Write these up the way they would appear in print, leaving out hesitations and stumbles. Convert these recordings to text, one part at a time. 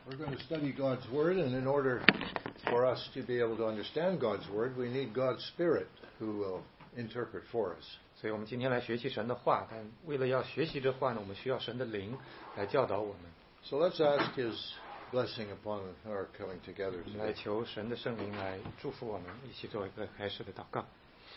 We're going to study God's Word, and in order for us to be able to understand God's Word, we need God's Spirit who will interpret for us. 所以我们今天来学习神的话，但为了要学习这话呢，我们需要神的灵来教导我们。 So let's ask His blessing upon our coming together 我们来 today. 求神的圣灵来祝福我们，一起做一个开始的祷告。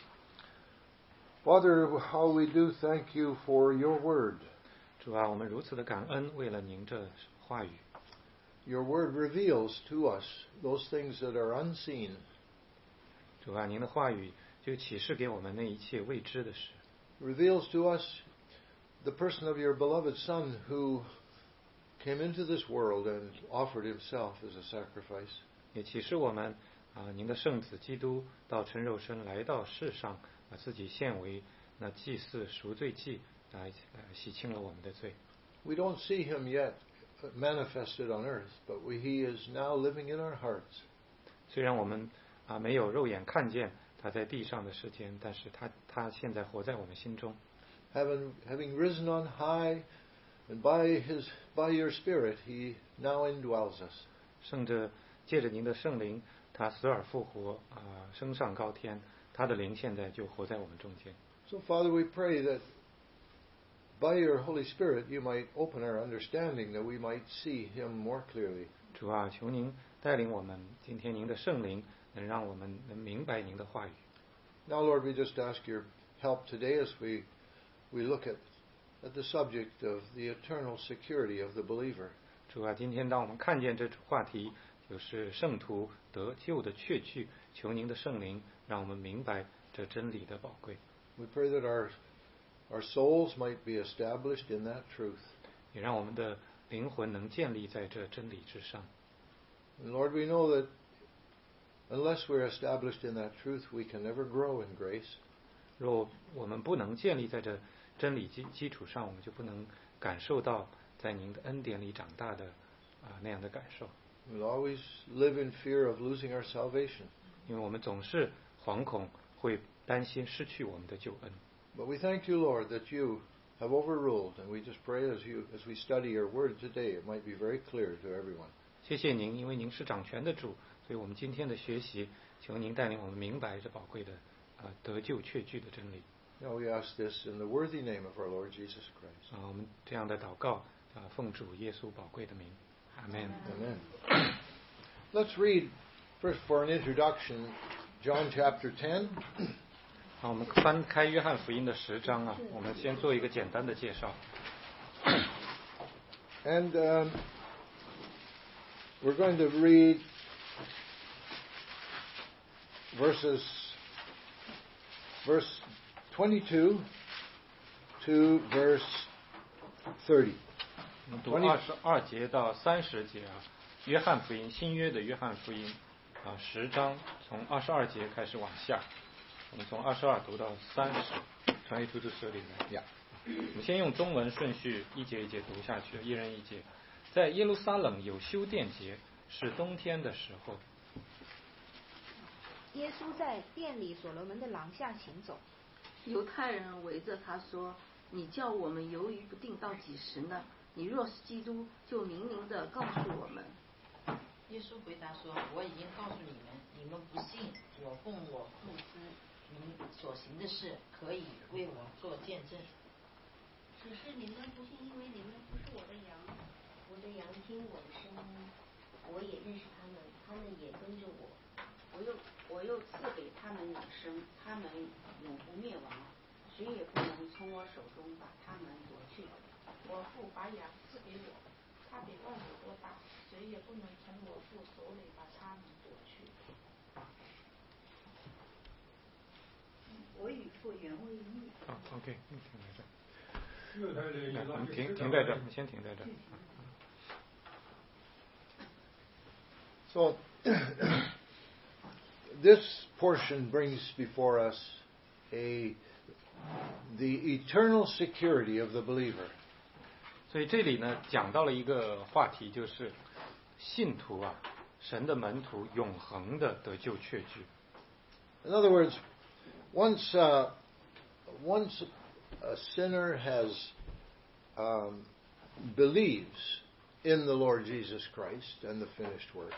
Father, how we do thank you for your Word. 主啊，我们如此的感恩，为了您这话语。 Your Word reveals to us those things that are unseen. 主啊，您的话语就启示给我们那一切未知的事。 Reveals to us the person of your beloved Son who came into this world and offered himself as a sacrifice. 也启示我们您的圣子基督道成肉身来到世上，把自己献为那祭祀赎罪祭，来洗清了我们的罪。 We don't see him yet manifested on earth, but he is now living in our hearts. 虽然我们没有肉眼看见他在地上的时间，但是他现在活在我们心中。 Having risen on high, and by your Spirit, he now indwells us. 圣着借着您的圣灵，他死而复活升上高天，他的灵现在就活在我们中间。 So, Father, we pray that by your Holy Spirit, you might open our understanding, that we might see him more clearly. 主啊，求您带领我们，今天您的圣灵能让我们能明白您的话语。 Now, Lord, we just ask your help today as we look at the subject of the eternal security of the believer. 主啊，今天当我们看见这话题，就是圣徒得救的确据，求您的圣灵让我们明白这真理的宝贵。 We pray that our souls might be established in that truth. 也让我们的灵魂能建立在这真理之上。 And Lord, we know that unless we're established in that truth, we can never grow in grace. 若我们不能建立在这真理基础上，我们就不能感受到在您的恩典里长大的那样的感受。 We'll always live in fear of losing our salvation. 因为我们总是惶恐，会担心失去我们的救恩。 But we thank you, Lord, that you have overruled, and we just pray as we study your word today, it might be very clear to everyone. 谢谢您，因为您是掌权的主，所以我们今天的学习，求您带领我们明白这宝贵的得救确据的真理。 Now we ask this in the worthy name of our Lord Jesus Christ. 我们这样的祷告奉主耶稣宝贵的名，阿门。 Amen. Let's read first for an introduction, John chapter 10. 好，我们翻开约翰福音的10章啊，我们先做一个简单的介绍。 And we're going to read verse 22 to verse 30. 我们读22节到30节啊，约翰福音新约的约翰福音10章从22节开始往下，我们从22读到30，从22 to 30里面。我们先用中文顺序一节一节读下去，一人一节。在耶路撒冷有修殿节，是冬天的时候。 耶稣在殿里所罗门的廊下行走， 犹太人围着他说：“你叫我们犹豫不定到几时呢？你若是基督，就明明地告诉我们。” 耶稣回答说：“我已经告诉你们，你们不信。我奉我父之名所行的事，可以为我做见证。 只是你们不信，因为你们不是我的羊。我的羊听我的声音，我也认识他们，他们也跟着我。我又赐给他们永生，他们永不灭亡，谁也不能从我手中把他们夺去。我父把羊赐给我，他比万有多大，谁也不能从我父手里把他们夺去。我与父原为一。” OK， 停在这。我们停在这，我们先停在这。 So, this portion brings before us the eternal security of the believer. 所以这里呢，讲到了一个话题，就是信徒神的门徒永恒的得救确据。 In other words, once a sinner has believes in the Lord Jesus Christ and the finished work,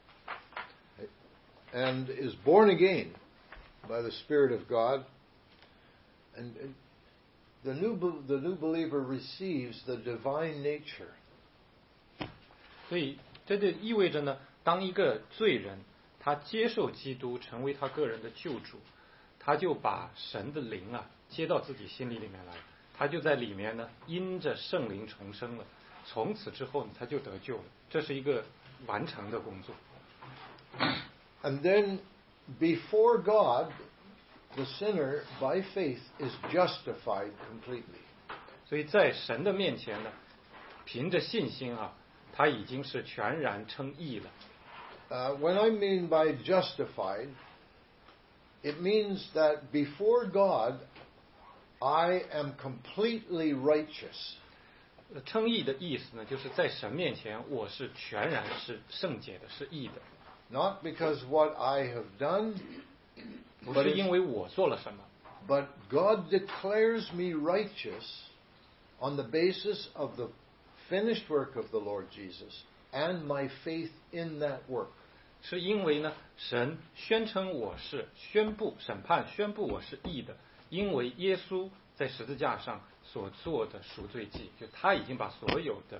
and is born again by the Spirit of God, and the new believer receives the divine nature. 所以这就意味着呢，当一个罪人他接受基督成为他个人的救主，他就把神的灵啊接到自己心里面来，他就在里面呢因着圣灵重生了，从此之后呢他就得救了，这是一个完成的工作。 And then before God, the sinner by faith is justified completely. 所以在神的面前呢，凭着信心啊，他已经是全然称义了。 When I mean by justified, it means that before God, I am completely righteous. 称义的意思呢，就是在神面前，我是全然是圣洁的，是义的。 Not because what I have done, 不是因为我做了什么， but God declares me righteous on the basis of the finished work of the Lord Jesus and my faith in that work. 是因为呢，神宣称我是宣布审判，宣布我是义的，因为耶稣在十字架上所做的赎罪祭，就他已经把所有的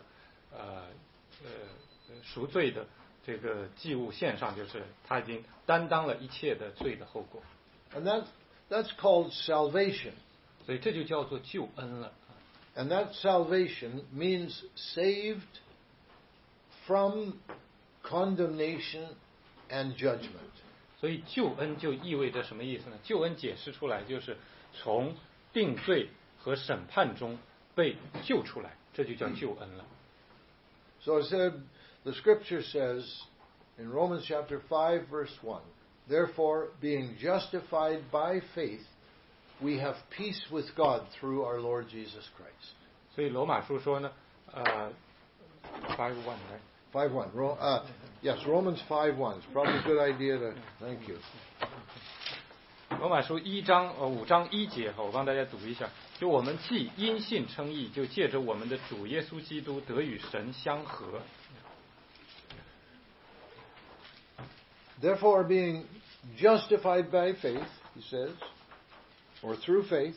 赎罪的这个祭物献上，就是他已经担当了一切的罪的后果。 And that's called salvation. 所以这就叫做救恩了。 And that salvation means saved from condemnation and judgment. 所以救恩就意味着什么意思呢？救恩解释出来就是从定罪和审判中被救出来，这就叫救恩了。 So it said, the scripture says in Romans chapter 5 verse 1, therefore being justified by faith, we have peace with God through our Lord Jesus Christ. 所以罗马书说呢5:1 5:1. Yes, Romans 5:1. It's probably a good idea to. Thank you. 罗马书5章1节，我帮大家读一下。就我们既因信称义，就借着我们的主耶稣基督得与神相合。 Therefore, being justified by faith, he says, or through faith,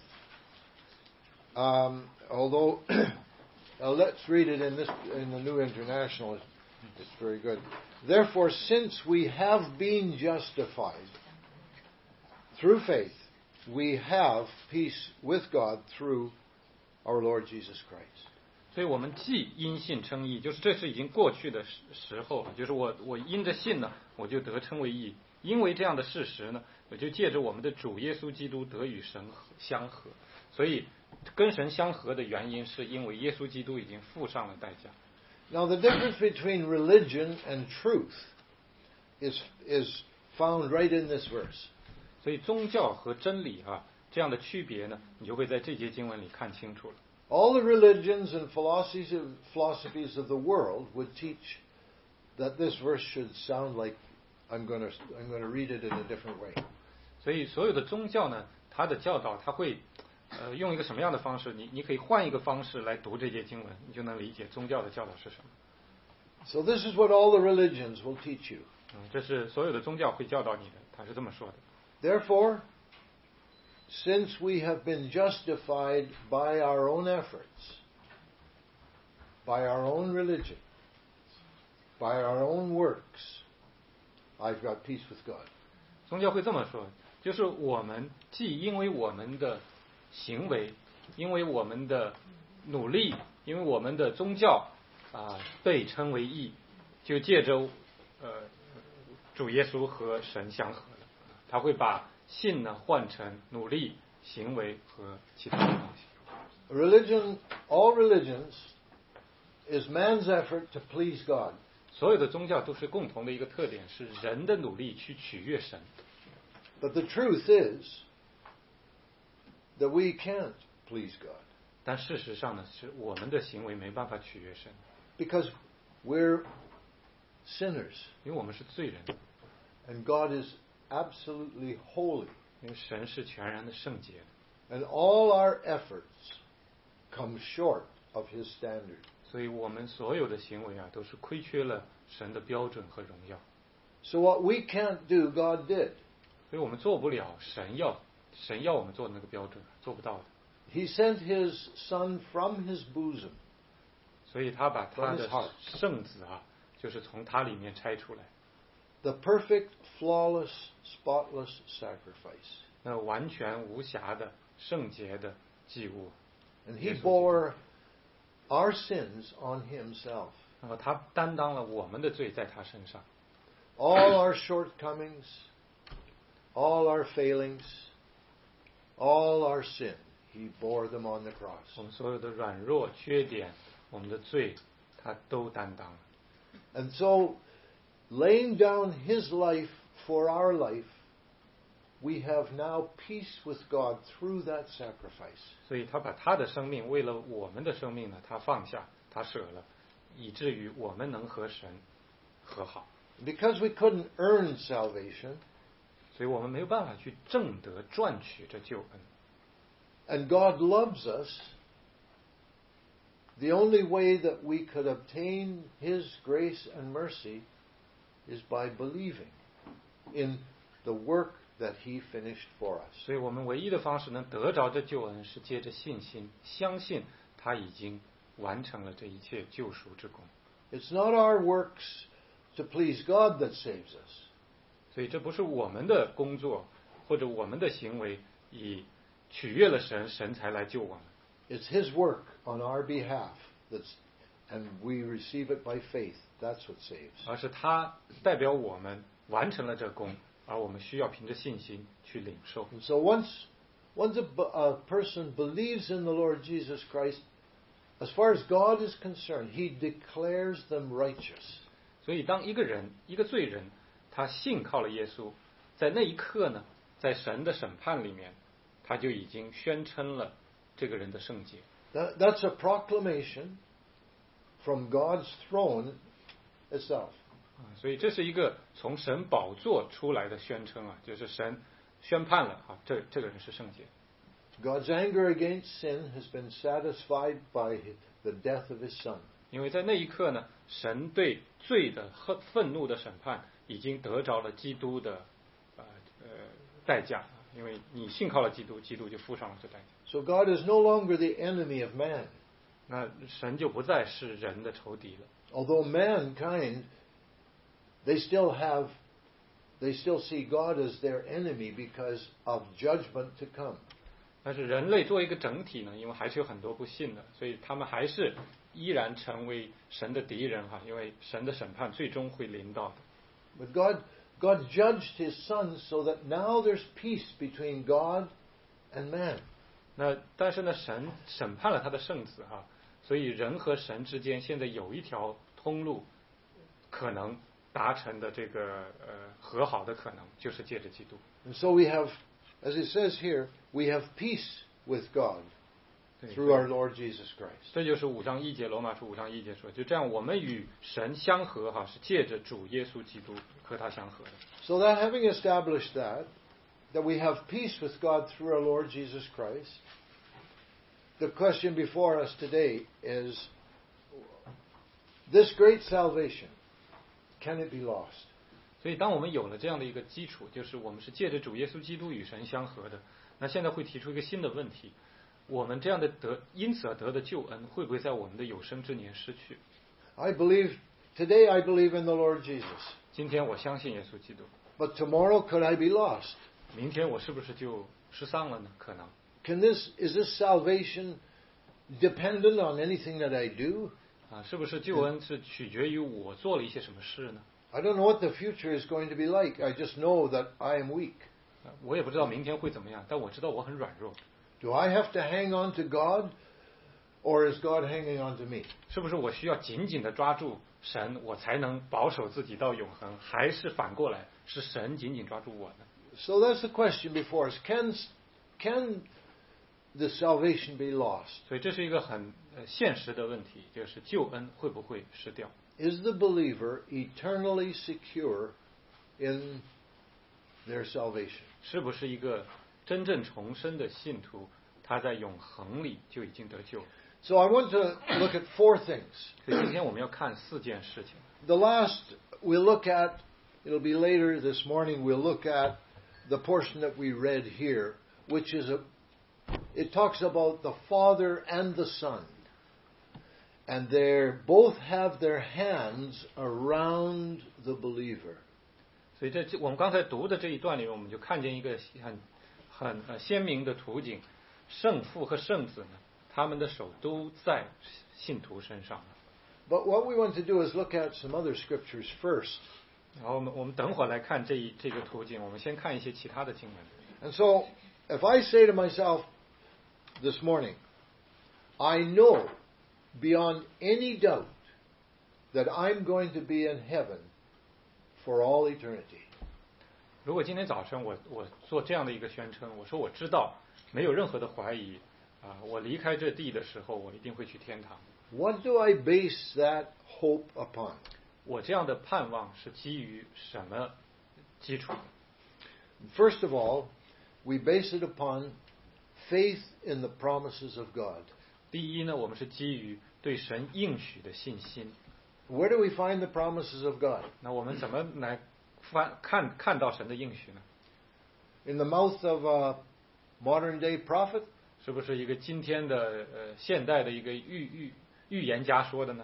although let's read it in the New International. It's very good. Therefore, since we have been justified through faith, we have peace with God through our Lord Jesus Christ. 所以我们既因信称义，就是这是已经过去的时候，就是我因着信呢，我就得称为义。因为这样的事实呢，我就借着我们的主耶稣基督得与神相合。所以跟神相合的原因，是因为耶稣基督已经付上了代价。 Now, the difference between religion and truth is found right in this verse. 所以宗教和真理这样的区别呢，你就会在这节经文里看清楚了。 All the religions and philosophies of the world would teach that this verse should sound like I'm going to read it in a different way. 所以所有的宗教呢，它的教导，它会用一个什么样的方式？你可以换一个方式来读这节经文，你就能理解宗教的教导是什么。 So this is what all the religions will teach you. 这是所有的宗教会教导你的，他是这么说的。 Therefore, since we have been justified by our own efforts, by our own religion, by our own works, I've got peace with God. 宗教会这么说，就是我们既因为我们的行为，因为我们的努力，因为我们的宗教被称为义，就借着主耶稣和神相合了。他会把信呢换成努力、行为和其他的东西。 Religion, all religions, is man's effort to please God. 所有的宗教都是共同的一个特点，是人的努力去取悦神。 But the truth is that we can't please God. 但事实上呢，是我们的行为没办法取悦神， Because we're sinners. 因为我们是罪人， And God is absolutely holy. 因为神是全然的圣洁的。 And all our efforts come short of His standard. 所以我们所有的行为啊，都是亏缺了神的标准和荣耀。 So what we can't do, God did. 所以我们做不了神要我们做的那个标准，做不到的。 He sent His Son from His bosom. 所以他把他 From 的 his heart. 圣子啊，就是从他里面拆出来， The perfect, flawless, spotless sacrifice. 那完全无瑕的圣洁的祭物。 And He bore our sins on Himself. 那么他担当了我们的罪在他身上， All our shortcomings, all our failings, all our sin, He bore them on the 我 cross. 们所有的软弱、缺点，我们的罪，他都担当了。 And so, laying down His life for our life, we have now peace with God through that sacrifice. 所以他把他的生命为了我们的生命呢，他放下，他舍了，以至于我们能和神和好。 Because we couldn't earn salvation, 所以我们没有办法去挣得赚取这救恩。 and God loves us, the only way that we could obtain His grace and mercy is by believing in the work that He finished for us. 所以我们唯一的方式能得着这救恩，是借着信心，相信他已经完成了这一切救赎之功。 It's not our works to please God that saves us. 所以这不是我们的工作或者我们的行为以取悦了神，神才来救我们。 It's His work on our behalf and we receive it by faith. That's what saves. 而是他代表我们完成了这功，而我们需要凭着信心去领受。 And so once a person believes in the Lord Jesus Christ, as far as God is concerned, He declares them righteous. 所以当一个罪人，他信靠了耶稣，在那一刻呢，在神的审判里面，他就已经宣称了这个人的圣洁。 That's a proclamation from God's throne itself. 所以这是一个从神宝座出来的宣称啊，就是神宣判了啊，这个人是圣洁。 God's anger against sin has been satisfied by the death of His Son. 因为在那一刻呢，神对罪的愤怒的审判已经得着了基督的代价，因为你信靠了基督，基督就付上了这代价。 So God is no longer the enemy of man. 那神就不再是人的仇敌了。 Although mankind, they still see God as their enemy because of judgment to come. 但是人类作为一个整体呢，因为还是有很多不信的，所以他们还是依然成为神的敌人哈，因为神的审判最终会临到的。 But God judged His Son so that now there's peace between God and man. 但是呢，神审判了他的圣子哈，所以人和神之间现在有一条通路，可能达成的这个和好的可能，就是借着基督。 And so we have, as it says here, we have peace with God 对 through our Lord Jesus Christ. 这就是5章1节，罗马书5章1节说，就这样我们与神相合哈，是借着主耶稣基督和他相合的。 So that having established that we have peace with God through our Lord Jesus Christ, the question before us today is, this great salvation, can it be lost? 所以当我们有了这样的一个基础，就是我们是借着主耶稣基督与神相合的，那现在会提出一个新的问题：我们这样的因此而得的救恩，会不会在我们的有生之年失去？ Today I believe in the Lord Jesus. 今天我相信耶稣基督， But tomorrow could I be lost? 明天我是不是就失丧了呢？可能。 Is this salvation dependent on anything that I do? 是不是救恩是取决于我做了一些什么事呢？ I don't know what the future is going to be like. I just know that I am weak. 我也不知道明天会怎么样，但我知道我很软弱。 Do I have to hang on to God, or is God hanging on to me? 是不是我需要紧紧地抓住神，我才能保守自己到永恒？还是反过来，是神紧紧抓住我呢？ So that's the question before us. Can the salvation be lost? 所以这是一个很现实的问题，就是救恩会不会失掉？ Is the believer eternally secure in their salvation? 是不是一个真正重生的信徒，他在永恒里就已经得救？ So I want to look at 4 things. 所以今天我们要看4件事情。 The last we'll look at, it'll be later this morning, we'll look at the portion that we read here, which is it talks about the Father and the Son. And they both have their hands around the believer. 所以我们刚才读的这一段里面，我们就看见一个很鲜明的图景，圣父和圣子呢，他们的手都在信徒身上。 But what we want to do is look at some other scriptures first. 然后我们等会儿来看这个图景，我们先看一些其他的经文。 And so, if I say to myself this morning, I know beyond any doubt that I'm going to be in heaven for all eternity. 如果今天早晨我做这样的一个宣称，我说我知道，没有任何的怀疑，我离开这地的时候，我一定会去天堂。 What do I base that hope upon? 我这样的盼望是基于什么基础？ First of all, we base it upon faith in the promises of God. 第一呢，我们是基于对神应许的信心。 Where do we find the promises of God? 那我们怎么来看到神的应许呢？ In the mouth of a modern day prophet? 是不是一个今天的现代的一个预言家说的呢？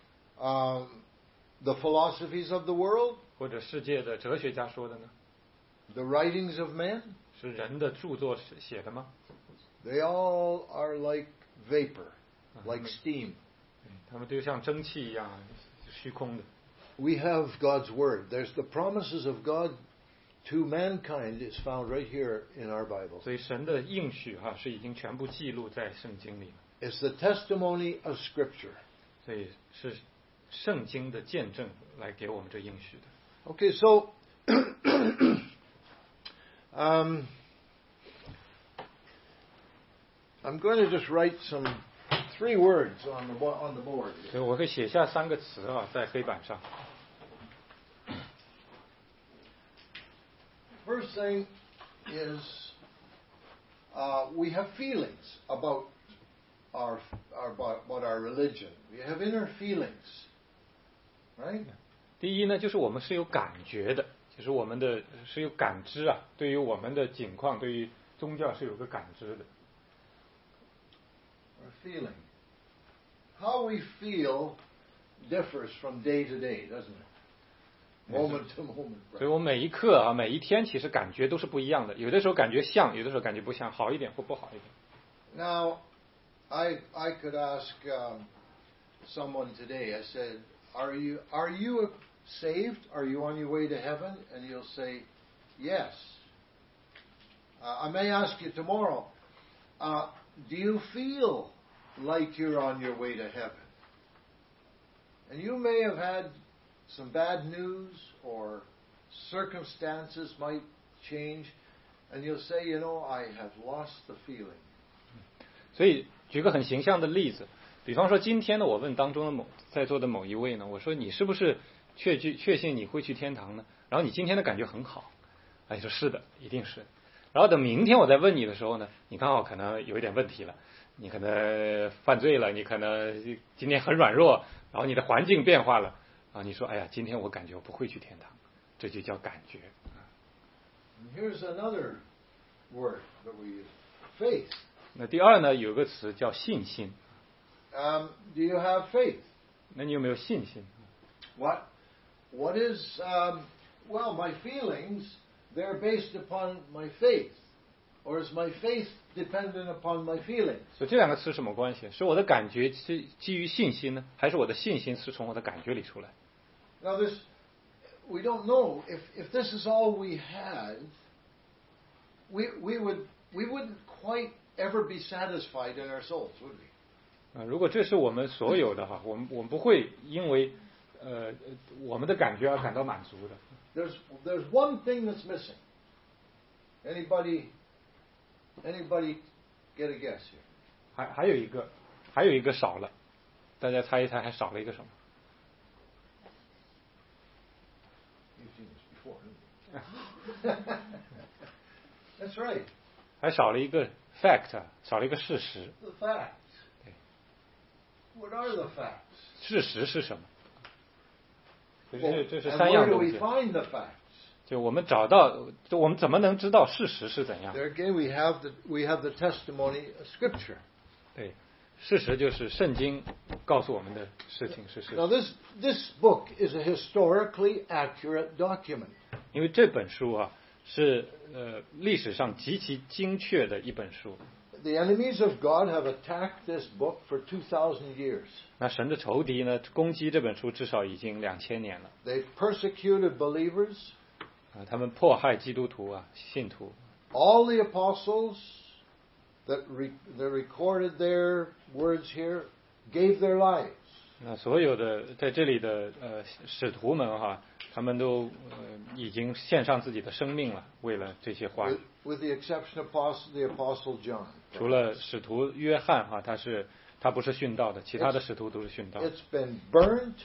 The philosophies of the world? 或者世界的哲学家说的呢？ The writings of men? 是人的著作写的吗？ They all are like vapor, like steam. 他们都像蒸汽一样虚空的。 We have God's word. There's the promises of God to mankind is found right here in our Bible. 所以神的应许是已经全部记录在圣经里了。 It's the testimony of Scripture. 所以是圣经的见证来给我们这应许的。 Okay, so I'm going to just write 3 words on the board. 所以我会写下3个词在黑板上。 First thing is we have feelings about our religion. We have inner feelings, right? 第一呢，就是我们是有感觉的，就是我们的是有感知对于我们的境况，对于宗教是有个感知的。 Our feeling. How we feel differs from day to day, doesn't it? Moment to moment. 所以我每一刻每一天其实感觉都是不一样的，有的时候感觉像，有的时候感觉不像，好一点或不好一点。 Now, I could ask someone today. I said, "Are you saved? Are you on your way to heaven?" And you'll say, "Yes." I may ask you tomorrow, "Do you feel like you're on your way to heaven?" And you may have had some bad news or circumstances might change, and you'll say, I have lost the feeling. 所以举个很形象的例子，比方说今天呢，我问当中的在座的某一位呢，我说你是不是确信你会去天堂呢？然后你今天的感觉很好，你说是的，一定是。然后等明天我再问你的时候呢，你刚好可能有一点问题了，你可能犯罪了，你可能今天很软弱，然后你的环境变化了。你说哎呀，今天我感觉我不会去天堂，这就叫感觉。 Here's another word that we use, faith. 那第二呢，有个词叫信心。 Do you have faith? 那你有没有信心？ What is? Well, my feelings they're based upon my faith, or is my faith dependent upon my feelings? 所以这两个词什么关系？是我的感觉是基于信心呢，还是我的信心是从我的感觉里出来？ Now we don't know if this is all we had. We wouldn't quite ever be satisfied in our souls, would we? 如果这是我们所有的我们不会因为我们的感觉而感到满足的。 There's one thing that's missing. Anybody get a guess here? 还有一个少了，大家猜一猜，还少了一个什么？ You've seen this before, That's right. 还少了一个 fact， 少了一个事实。 The facts. What are the facts? 事实是什么？这 Well, 是 and 三 where 样 do 东 we 西。 find the facts? 就我们找到，就我们怎么能知道事实是怎样？ There again, we have the testimony of Scripture. 对，事实就是圣经告诉我们的事情是事 Now, 实。 this book is a historically accurate document. 因为这本书啊是历史上极其精确的一本书。 The enemies of God have attacked this book for 2,000 years. 那神的仇敌呢，攻击这本书至少已经2000年了。 They've persecuted believers. 他们迫害基督徒啊，信徒。 All the apostles that recorded their words here gave their lives. 那所有的在这里的使徒们哈，他们都已经献上自己的生命了，为了这些话语。 With the exception of the Apostle John. 除了使徒约翰哈，他不是殉道的，其他的使徒都是殉道的。 It's been burnt.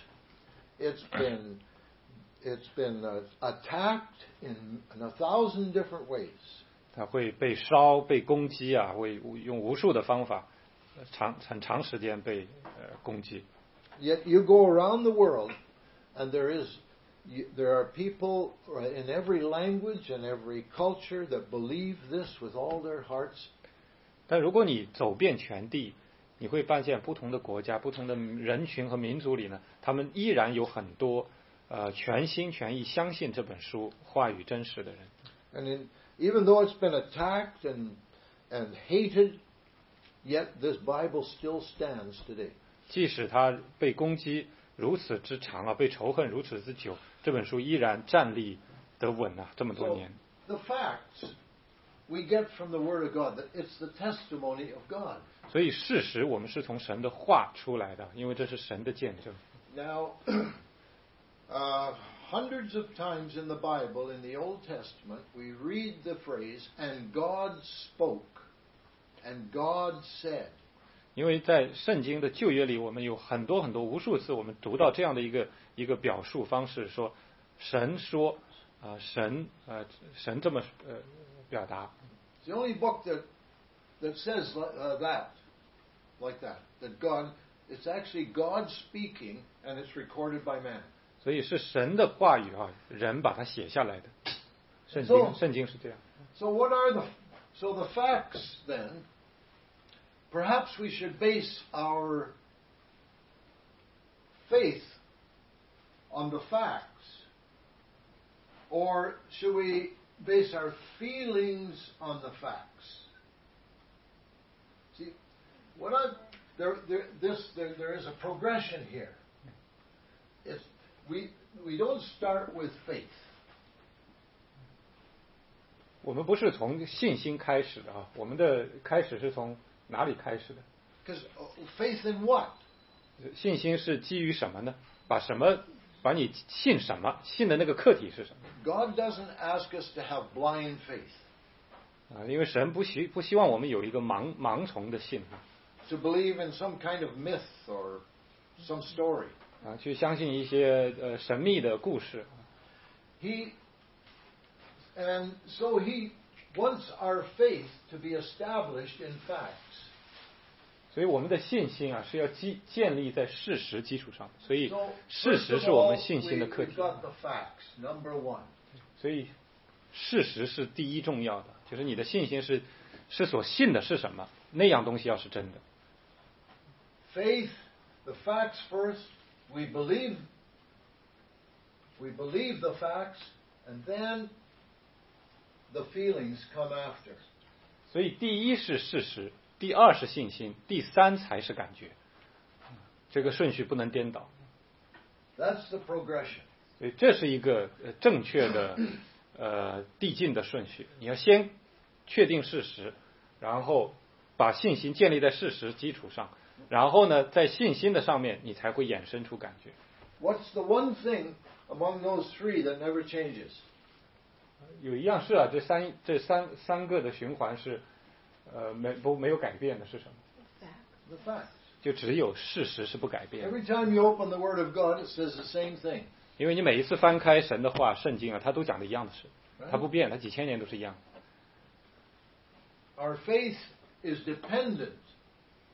It's been attacked in 1,000 different ways. 它会被烧、被攻击啊，会用无数的方法，很长时间被攻击。 Yet you go around the world, and there are people in every language and every culture that believe this with all their hearts. 但如果你走遍全地，你会发现不同的国家、不同的人群和民族里呢，他们依然有很多全心全意相信这本书话语真实的人。 And even though it's been attacked and hated, yet this Bible still stands today. 即使它被攻击如此之长啊，被仇恨如此之久，这本书依然站立得稳啊，这么多年。 The facts we get from the Word of God, that it's the testimony of God. 所以事实我们是从神的话出来的，因为这是神的见证。 Now, hundreds of times in the Bible, in the Old Testament, we read the phrase, and God spoke, and God said. 因为在圣经的旧约里，我们有很多无数次，我们读到这样的一个表述方式，说神说神这么表达。 It's the only book that says like that God, it's actually God speaking, and it's recorded by man. 所以是神的话语啊，人把它写下来的。圣经是这样。 So the facts then? Perhaps we should base our faith on the facts, or should we base our feelings on the facts? See, there is a progression here. We don't start with faith. 我们不是从信心开始的啊，我们的开始是从哪里开始的？ Because faith in what? 信心是基于什么呢？把你信什么？信的那个课题是什么？ God doesn't ask us to have blind faith. 因为神不希望我们有一个盲从的信 To believe in some kind of myth or some story. 去相信一些神秘的故事。 And so he wants our faith to be established in facts. 所以我们的信心啊是要建立在事实基础上，所以 So, 事 first 实 of 是我 all, 们信心的课 we've 题。 got the facts, number one. 所以事实是第一重要的，就是你的信心是所信的是什么，那样东西要是真的。 Faith, the facts first. We believe the facts, and then the feelings come after. 所以第一是事实，第二是信心，第三才是感觉。这个顺序不能颠倒。 That's the progression. 所以这是一个正确的递进的顺序。你要先确定事实，然后把信心建立在事实基础上，然后呢，在信心的上面，你才会衍生出感觉。 What's the one thing among those three that never changes? 有一样是啊，这三个的循环是没有改变的是什么？ The facts. 就只有事实是不改变的。 Every time you open the Word of God, it says the same thing. 因为你每一次翻开神的话、圣经啊，它都讲的一样的事，它不变，它几千年都是一样。 Our faith is dependent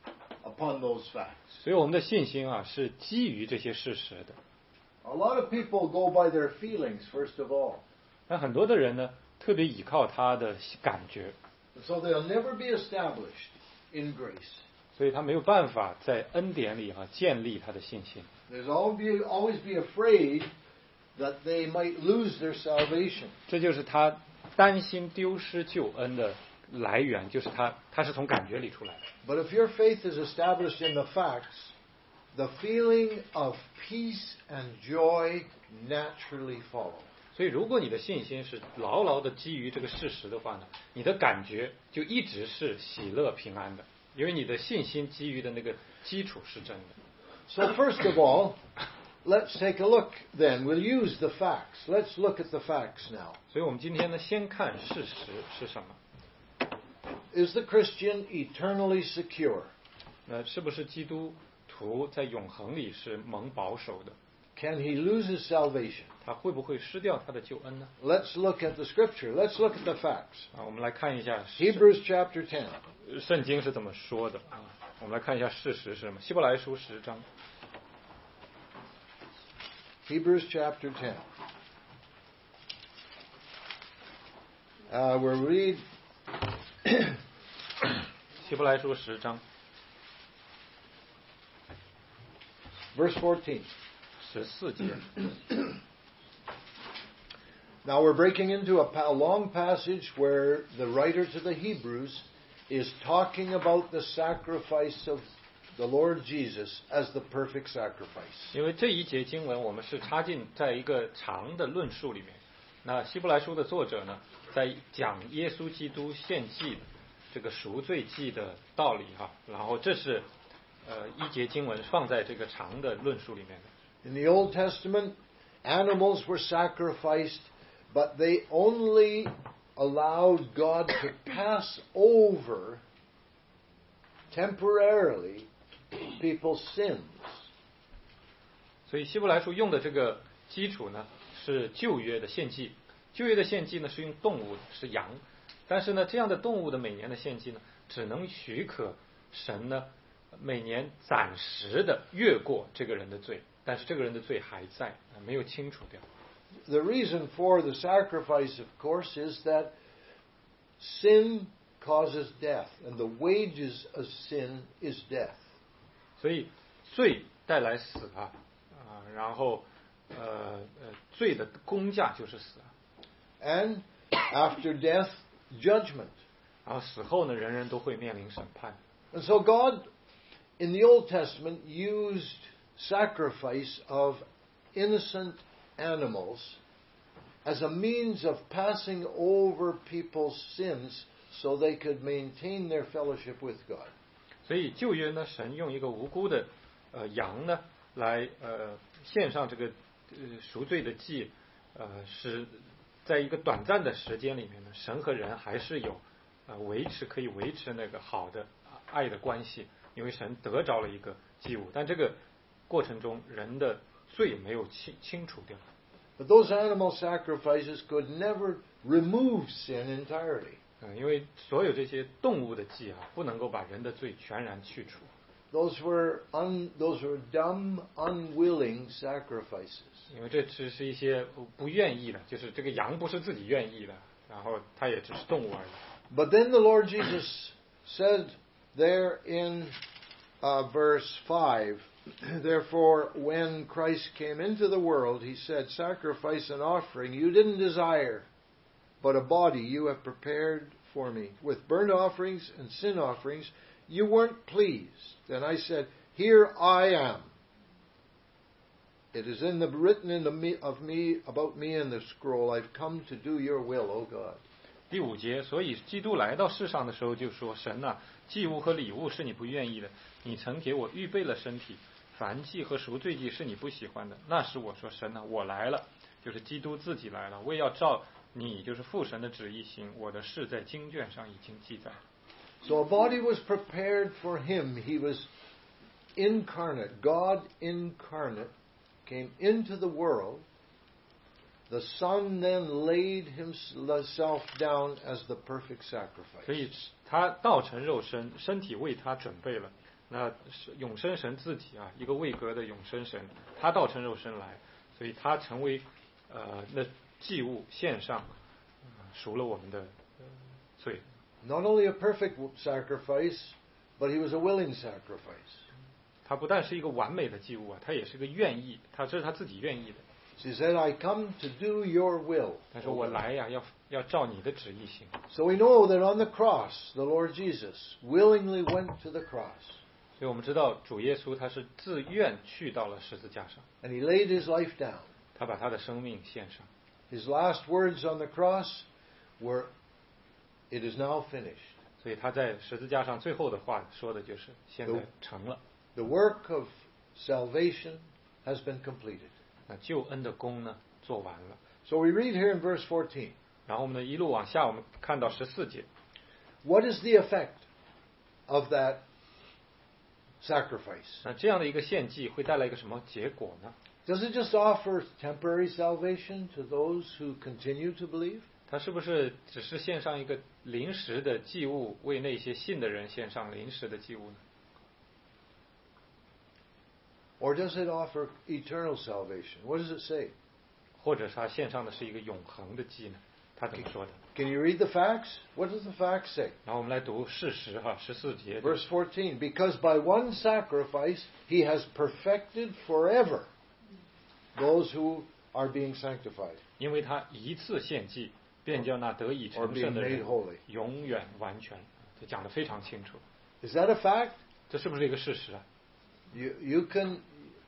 upon those facts. 所以我们的信心啊是基于这些事实的。 A lot of people go by their feelings first of all. 那很多的人呢，特别倚靠他的感觉， So they'll never be established in grace. 所以他没有办法在恩典里建立他的信心。 There's always be afraid that they might lose their salvation. 这就是他担心丢失救恩的来源，就是他是从感觉里出来的。 But if your faith is established in the facts, the feeling of peace and joy naturally follow. 所以，如果你的信心是牢牢的基于这个事实的话呢，你的感觉就一直是喜乐平安的，因为你的信心基于的那个基础是真的。 So first of all, let's take a look then. We'll use the facts. Let's look at the facts now. 所以我们今天呢，先看事实是什么。 Is the Christian eternally secure? 是不是基督徒在永恒里是蒙保守的？ Can he lose his salvation? 他会不会失掉他的救恩呢？ Let's look at the scripture. Let's look at the facts. 我们来看一下 Hebrews chapter 10. 圣经是怎么说的啊？我们来看一下事实是什么。希伯来书10章。 Hebrews chapter 10. We'll read 希伯来书10章 verse 14. 14节。 Now we're breaking into a long passage where the writer to the Hebrews is talking about the sacrifice of the Lord Jesus as the perfect sacrifice. 因为这一节经文我们是插进在一个长的论述里面。那希伯来书的作者呢，在讲耶稣基督献祭的这个赎罪祭的道理哈，然后这是一节经文放在这个长的论述里面的。 In the Old Testament, animals were sacrificed, but they only allowed God to pass over temporarily people's sins. 所以希伯来书用的这个基础呢，是旧约的献祭。旧约的献祭呢是用动物的，是羊。但是呢，这样的动物的每年的献祭呢，只能许可神呢每年暂时的越过这个人的罪，但是这个人的罪还在，没有清除掉。 The reason for the sacrifice, of course, is that sin causes death, and the wages of sin is death. 所以罪带来死然后罪的工价就是死。 And after death, judgment. 然后死后呢，人人都会面临审判。 And so God, in the Old Testament, used sacrifice of innocent animals as a means of passing over people's sins so they could maintain their fellowship with God. 所以旧约呢，神用一个无辜的羊呢，来献上这个赎罪的祭，使在一个短暂的时间里面呢，神和人还是有可以维持那个好的爱的关系，因为神得着了一个祭物，但这个过程中人的罪没有清除掉。 But those animal sacrifices could never remove sin entirely. 因为所有这些动物的祭不能够把人的罪全然去除。 Those were dumb, unwilling sacrifices. 因为这只是一些不愿意的，就是这个羊不是自己愿意的，然后它也只是动物而已。 But then the Lord Jesus said there in verse 5, Therefore, when Christ came into the world, he said, Sacrifice and offering you didn't desire, but a body you have prepared for me. With burnt offerings and sin offerings you weren't pleased. Then I said, Here I am. It is written about me in the scroll. I've come to do your will, O God. 第5节，所以基督来到世上的时候就说：神啊，祭物和礼物是你不愿意的，你曾给我预备了身体，燔祭和赎罪祭是你不喜欢的。那时我说：神啊，我来了，就是基督自己来了，我也要照你就是父神的旨意行，我的事在经卷上已经记载。 So a body was prepared for him. He was incarnate. God incarnate came into the world. The Son then laid himself down as the perfect sacrifice. 所以他道成肉身，身体为他准备了。 那是永生神自己啊，一个位格的永生神，他道成肉身来，所以他成为那祭物献上，赎了我们的罪。 Not only a perfect sacrifice, but he was a willing sacrifice. 他不但是一个完美的祭物啊，他也是个愿意，这是他自己愿意的。 He said, I come to do your will. 他说我来呀，要照你的旨意行。 So we know that on the cross, the Lord Jesus willingly went to the cross. 所以我们知道主耶稣他是自愿去到了十字架上， And he laid his life down. 他把他的生命献上。 His last words on the cross were, It is now finished. 所以他在十字架上最后的话说的就是现在成了。 The work of salvation has been completed. 那救恩的功呢做完了。 So we read here in verse 14. 然后我们呢一路往下，我们看到14节。 What is the effect of that sacrifice? 那这样的一个献祭会带来一个什么结果呢？ Does it just offer temporary salvation to those who continue to believe? 他是不是只是献上一个临时的祭物，为那些信的人献上临时的祭物呢？ Or does it offer eternal salvation? What does it say? 或者是他献上的是一个永恒的祭呢？他怎么说的？ Can you read the facts? What does the facts say? 然后我们来读事实哈，14节。 Verse 14. Because by one sacrifice he has perfected forever those who are being sanctified. 因为他一次献祭，便叫那得以 Or 成 being 圣的 made 人 holy. 永远完全。这讲得非常清楚， Is that a fact? 这是不是一个事实啊？ You can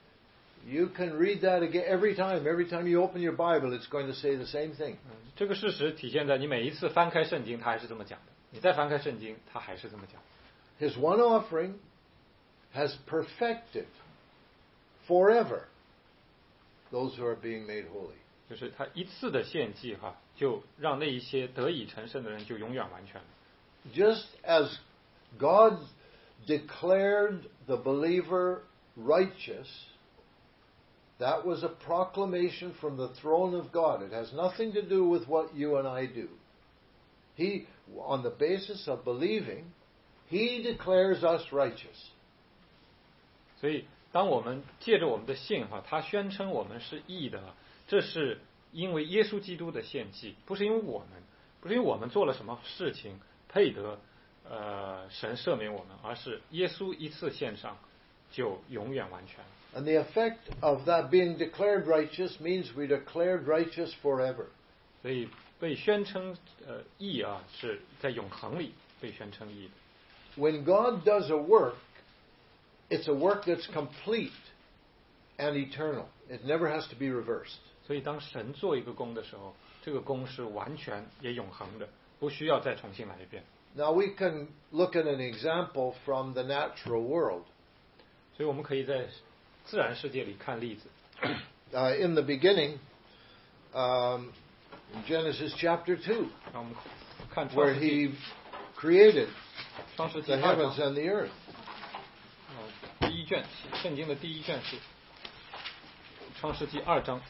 read that again every time. Every time you open your Bible, it's going to say the same thing. 这个事实体现在你每一次翻开圣经，他还是这么讲的；你再翻开圣经，他还是这么讲。 His one offering has perfected forever those who are being made holy. 就是他一次的献祭哈，就让那一些得以成圣的人就永远完全了。 Just as God declared the believer righteous, that was a proclamation from the throne of God. It has nothing to do with what you and I do. He, on the basis of believing, He declares us righteous. 所以，当我们借着我们的信哈，他宣称我们是义的，这是因为耶稣基督的献祭，不是因为我们做了什么事情配得神赦免我们，而是耶稣一次献上就永远完全。 And the effect of that being declared righteous means we're declared righteous forever. 所以被宣称义啊，是在永恒里被宣称义的。 When God does a work, it's a work that's complete and eternal. It never has to be reversed. 所以当神做一个功的时候，这个功是完全也永恒的，不需要再重新来一遍。 Now we can look at an example from the natural world. 所以我们可以在自然世界里看例子。 In the beginning, in Genesis chapter 2, 让我们看 where 创世纪 He created 创世纪 the 2 heavens 章， and the earth. 第一卷，圣经的第一卷是创世纪2章。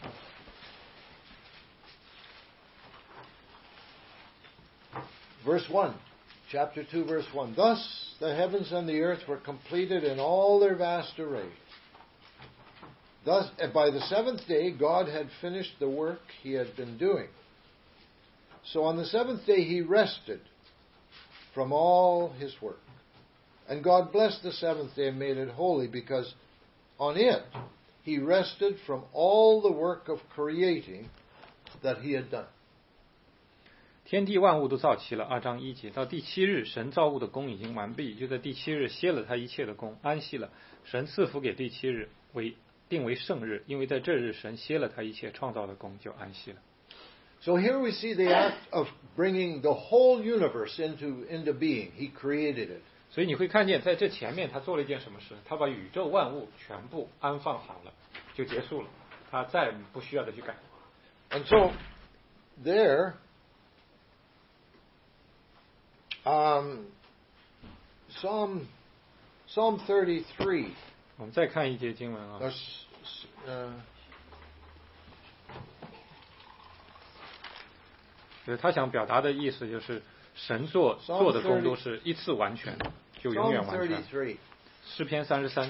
Verse 1, chapter 2, verse 1. Thus the heavens and the earth were completed in all their vast array. Thus, by the seventh day, God had finished the work He had been doing. So on the seventh day, He rested from all His work. And God blessed the seventh day and made it holy, because on it He rested from all the work of creating that He had done. 天地万物都造齐了，2章1节。到第7日，神造物的功已经完毕，就在第7日歇了他一切的功，安息了。神赐福给第7日，定为圣日，因为在这日神歇了他一切创造的功，就安息了。 So here we see the act of bringing the whole universe into being. He created it. 所以你会看见，在这前面他做了一件什么事？他把宇宙万物全部安放好了，就结束了，他再不需要再去改。 And so there, Psalm 33. 我们再看一节经文啊，就是他想表达的意思就是，神做的功都是一次完全，就永远完全。 诗篇33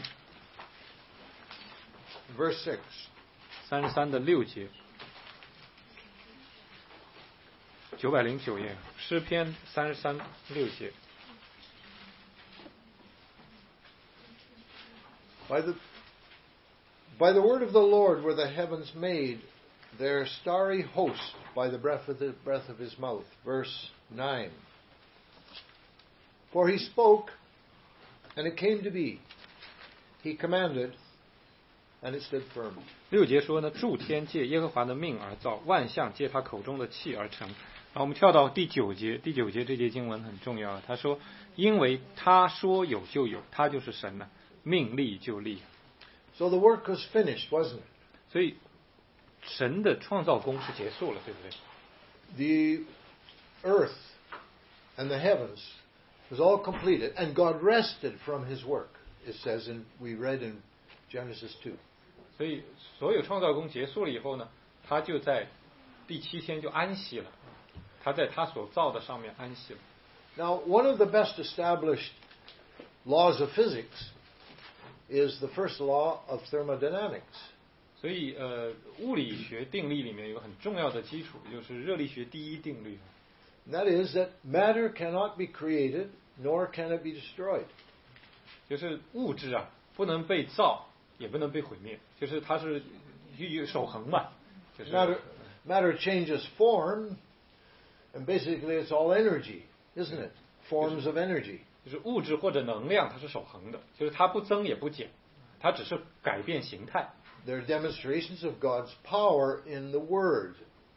verse 6. 33的6节，909页，诗篇33 6节。 By the word of the Lord were the heavens made, their starry host by the breath of his mouth. Verse 9. For he spoke, and it came to be. He commanded, and it stood firm. 6节说呢，诸天借耶和华的命而造，万象借他口中的气而成。然后我们跳到第9节，第9节这节经文很重要，他说，因为他说有就有，他就是神了，命立就立。 So the work was finished, wasn't it? 所以神的创造工是结束了，对不对？ The earth and the heavens was all completed, and God rested from his work. It says, we read in Genesis 2. 所以所有创造工结束了以后呢，他就在第7天就安息了，他在他所造的上面安息了。 Now, one of the best established laws of physics is the first law of thermodynamics. 所以物理学定律里面有个很重要的基础，就是热力学第一定律。 And that is that matter cannot be created, nor can it be destroyed. 就是物质啊，不能被造，也不能被毁灭，就是它是守恒嘛。就是 Matter changes form, and basically it's all energy, isn't it? Forms of energy. 就是物质或者能量，它是守恒的，就是它不增也不减，它只是改变形态。 They're demonstrations of God's power in the Word.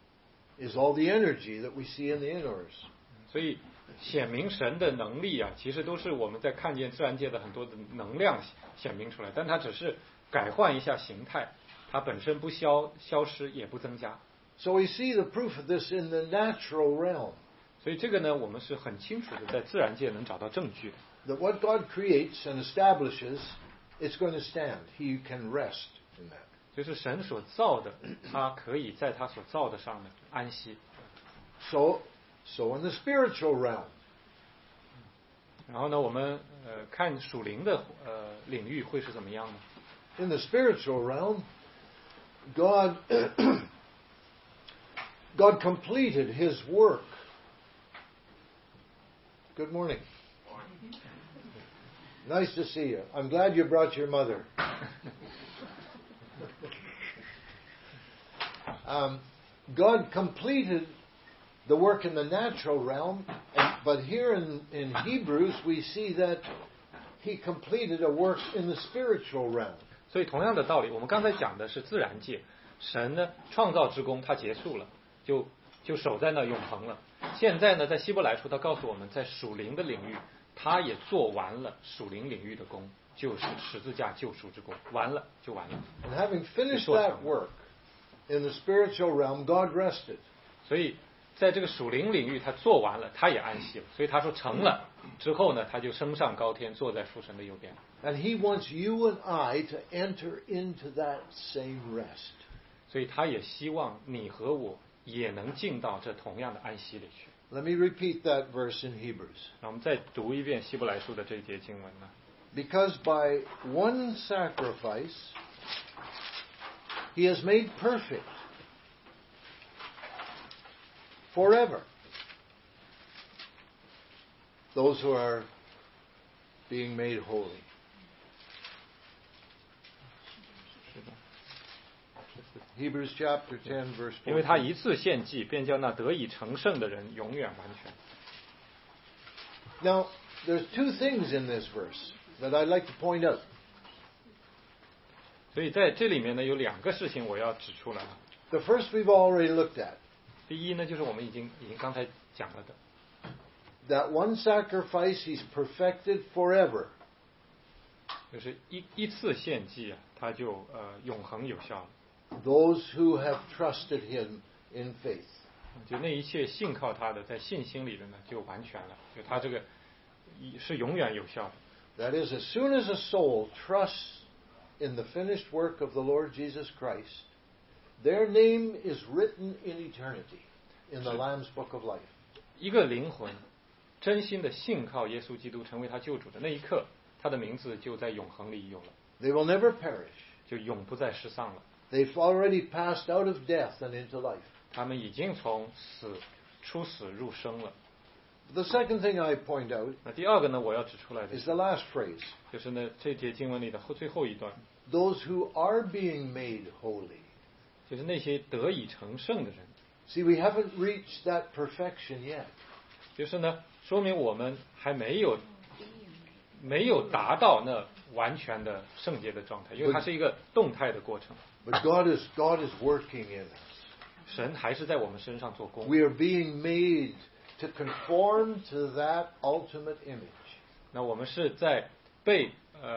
Is all the energy that we see in the universe. 所以显明神的能力啊，其实都是我们在看见自然界的很多的能量显明出来，但它只是改换一下形态，它本身不消失也不增加。 So we see the proof of this in the natural realm. 所以这个呢，我们是很清楚的在自然界能找到证据的。 That what God creates and establishes, it's going to stand. He can rest in that. 就是神所造的，他可以在他所造的上面安息。 So in the spiritual realm. 然后呢，我们看属灵的领域会是怎么样呢？ In the spiritual realm, God completed His work. Good morning. Nice to see you. I'm glad you brought your mother. God completed the work in the natural realm, but here in Hebrews we see that He completed a work in the spiritual realm. 所以同样的道理，我们刚才讲的是自然界，神呢创造之功他结束了，就守在那永恒了。现在呢，在希伯来书他告诉我们在属灵的领域，他也做完了属灵领域的功，就是十字架救赎之功，完了就完了。 And having finished that work in the spiritual realm, God rested. 所以在这个属灵领域他做完了，他也安息了。所以他说成了之后呢，他就升上高天，坐在父神的右边。 And He wants you and I to enter into that same rest. 所以他也希望你和我也能进到这同样的安息里去。 Let me repeat that verse in Hebrews. 那我们再读一遍希伯来书的这一节经文呢。 Because by one sacrifice He has made perfect forever those who are being made holy. 是的。 Hebrews chapter 10 verse 因为他 14. 一次献祭，便叫那得以成圣的人永远完全。 Now, there's two things in this verse that I'd like to point out. 所以在这里面呢，有两个事情我要指出来啊。 The first we've already looked at. 第一呢，就是我们已经刚才讲了的， That one sacrifice He's perfected forever. 就是一次献祭啊，它就永恒有效了。 Those who have trusted Him in faith. 就那一切信靠他的，在信心里的呢，就完全了。就他这个是永远有效的。 That is, as soon as a soul trusts in the finished work of the Lord Jesus Christ, their name is written in eternity in the Lamb's Book of Life. 一个灵魂真心的信靠耶稣基督，成为他救主的那一刻， 他的名字就在永恒里有了， They will never perish. 就永不再失丧了。 They've already passed out of death and into life. 他们已经从出死入生了。 The second thing I point out 那第二个呢，我要指出来的 is the last phrase. 就是呢，这节经文里的最后一段， Those who are being made holy. 就是那些得以成圣的人。 See, we haven't reached that perfection yet. 就是呢，说明我们还没有达到那完全的圣洁的状态，因为它是一个动态的过程。 But God is working in us. 神还是在我们身上做工。 We are being made to conform to that ultimate image. 那我们是在被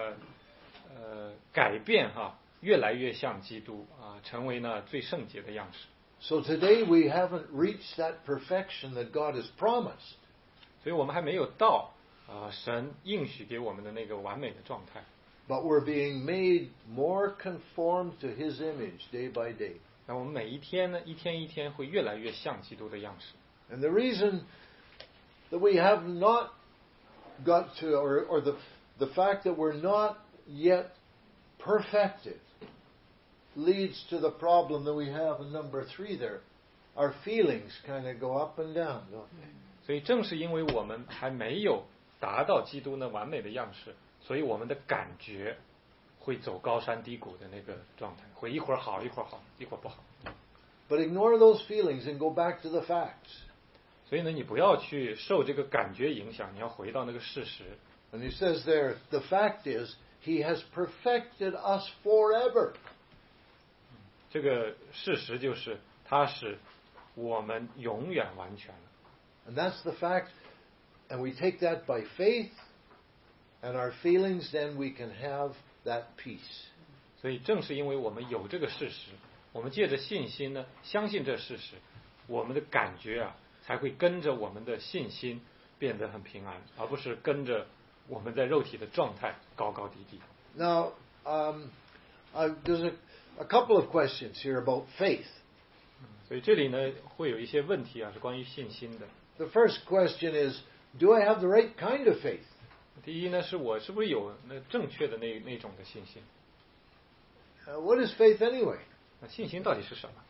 改变越来越像基督成为呢最圣洁的样式。 So today we haven't reached that perfection that God has promised. 所以我们还没有到神应许给我们的那个完美的状态。 But we're being made more conformed to His image day by day. 那我们每一天呢，一天一天会越来越像基督的样式。 And the reason that we have not got to, or the fact that we're not yet perfected, leads to the problem that we have in number 3 there. Our feelings kind of go up and down, don't they? 所以正是因为我们还没有达到基督那完美的样式，所以我们的感觉会走高山低谷的那个状态，会一会儿好一会儿好，一会儿不好。 But ignore those feelings and go back to the facts. 所以呢，你不要去受这个感觉影响，你要回到那个事实。 And he says there, the fact is, He has perfected us forever. 这个事实就是他使我们永远完全了。 And that's the fact. And we take that by faith, and our feelings, then we can have that peace. 所以正是因为我们有这个事实，我们借着信心呢，相信这事实，我们的感觉才会跟着我们的信心变得很平安，而不是跟着我们在肉体的状态高高低低。 Now, there's a couple of questions here about faith. 所以这里呢，会有一些问题是关于信心的。 The first question is, do I have the right kind of faith? 第一呢，是我是不是有那正确的那种的信心？ What is faith anyway? 那信心到底是什么？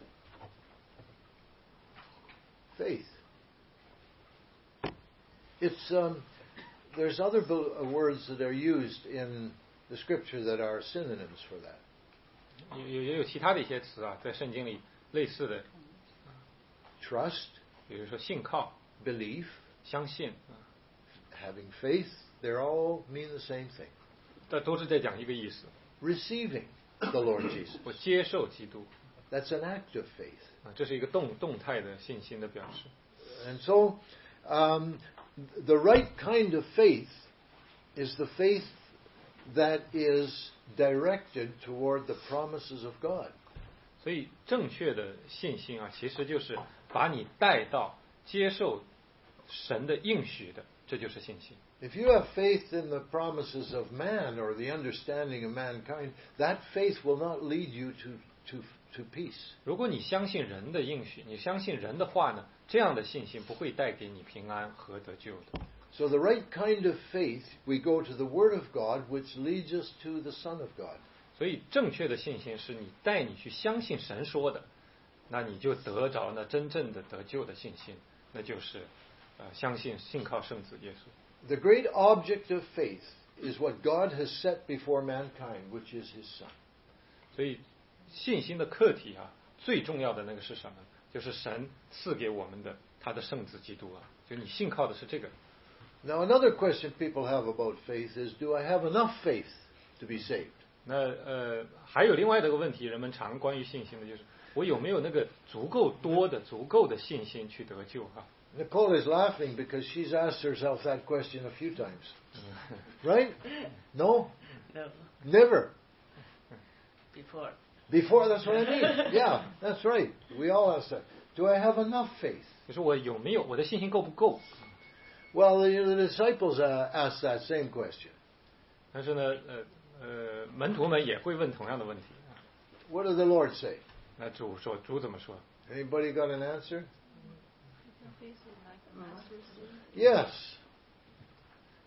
Faith. It's there's other words that are used in the scripture that are synonyms for that. 也有其他的一些词在圣经里类似的， Trust, 比如说信靠、 belief, 相信 having faith, they all mean the same thing. 这都是在讲一个意思。 Receiving the Lord Jesus. 我接受基督 That's an act of faith. 这是一个动态的信心的表示。 And so, the right kind of faith is the faith that is directed toward the promises of God. 所以正确的信心其实就是把你带到接受神的应许的，这就是信心。 If you have faith in the promises of man or the understanding of mankind, that faith will not lead you to peace. 如果你相信人的应许，你相信人的话呢，这样的信心不会带给你平安和得救的。 So the right kind of faith, we go to the Word of God, which leads us to the Son of God. 所以正确的信心是你带你去相信神说的，那你就得着那真正的得救的信心，那就是相信信靠圣子耶稣。 The great object of faith is what God has set before mankind, which is His Son. 所以信心的课题最重要的那个是什么？就是神赐给我们的他的圣子基督就你信靠的是这个。 Now another question people have about faith is, do I have enough faith to be saved? 那还有另外的一个问题，人们常关于信心的就是我有没有那个足够多的、足够的信心去得救 Nicole is laughing because she's asked herself that question a few times. Right? No? No, Never. before. Before, that's what I mean. Yeah, that's right. We all ask that. Do I have enough faith? 就是我有没有我的信心够不够？ Well, the disciples asked that same question. 但是呢，门徒们也会问同样的问题。 What did the Lord say? 那主怎么说？ Anybody got an answer? Mm. Yes.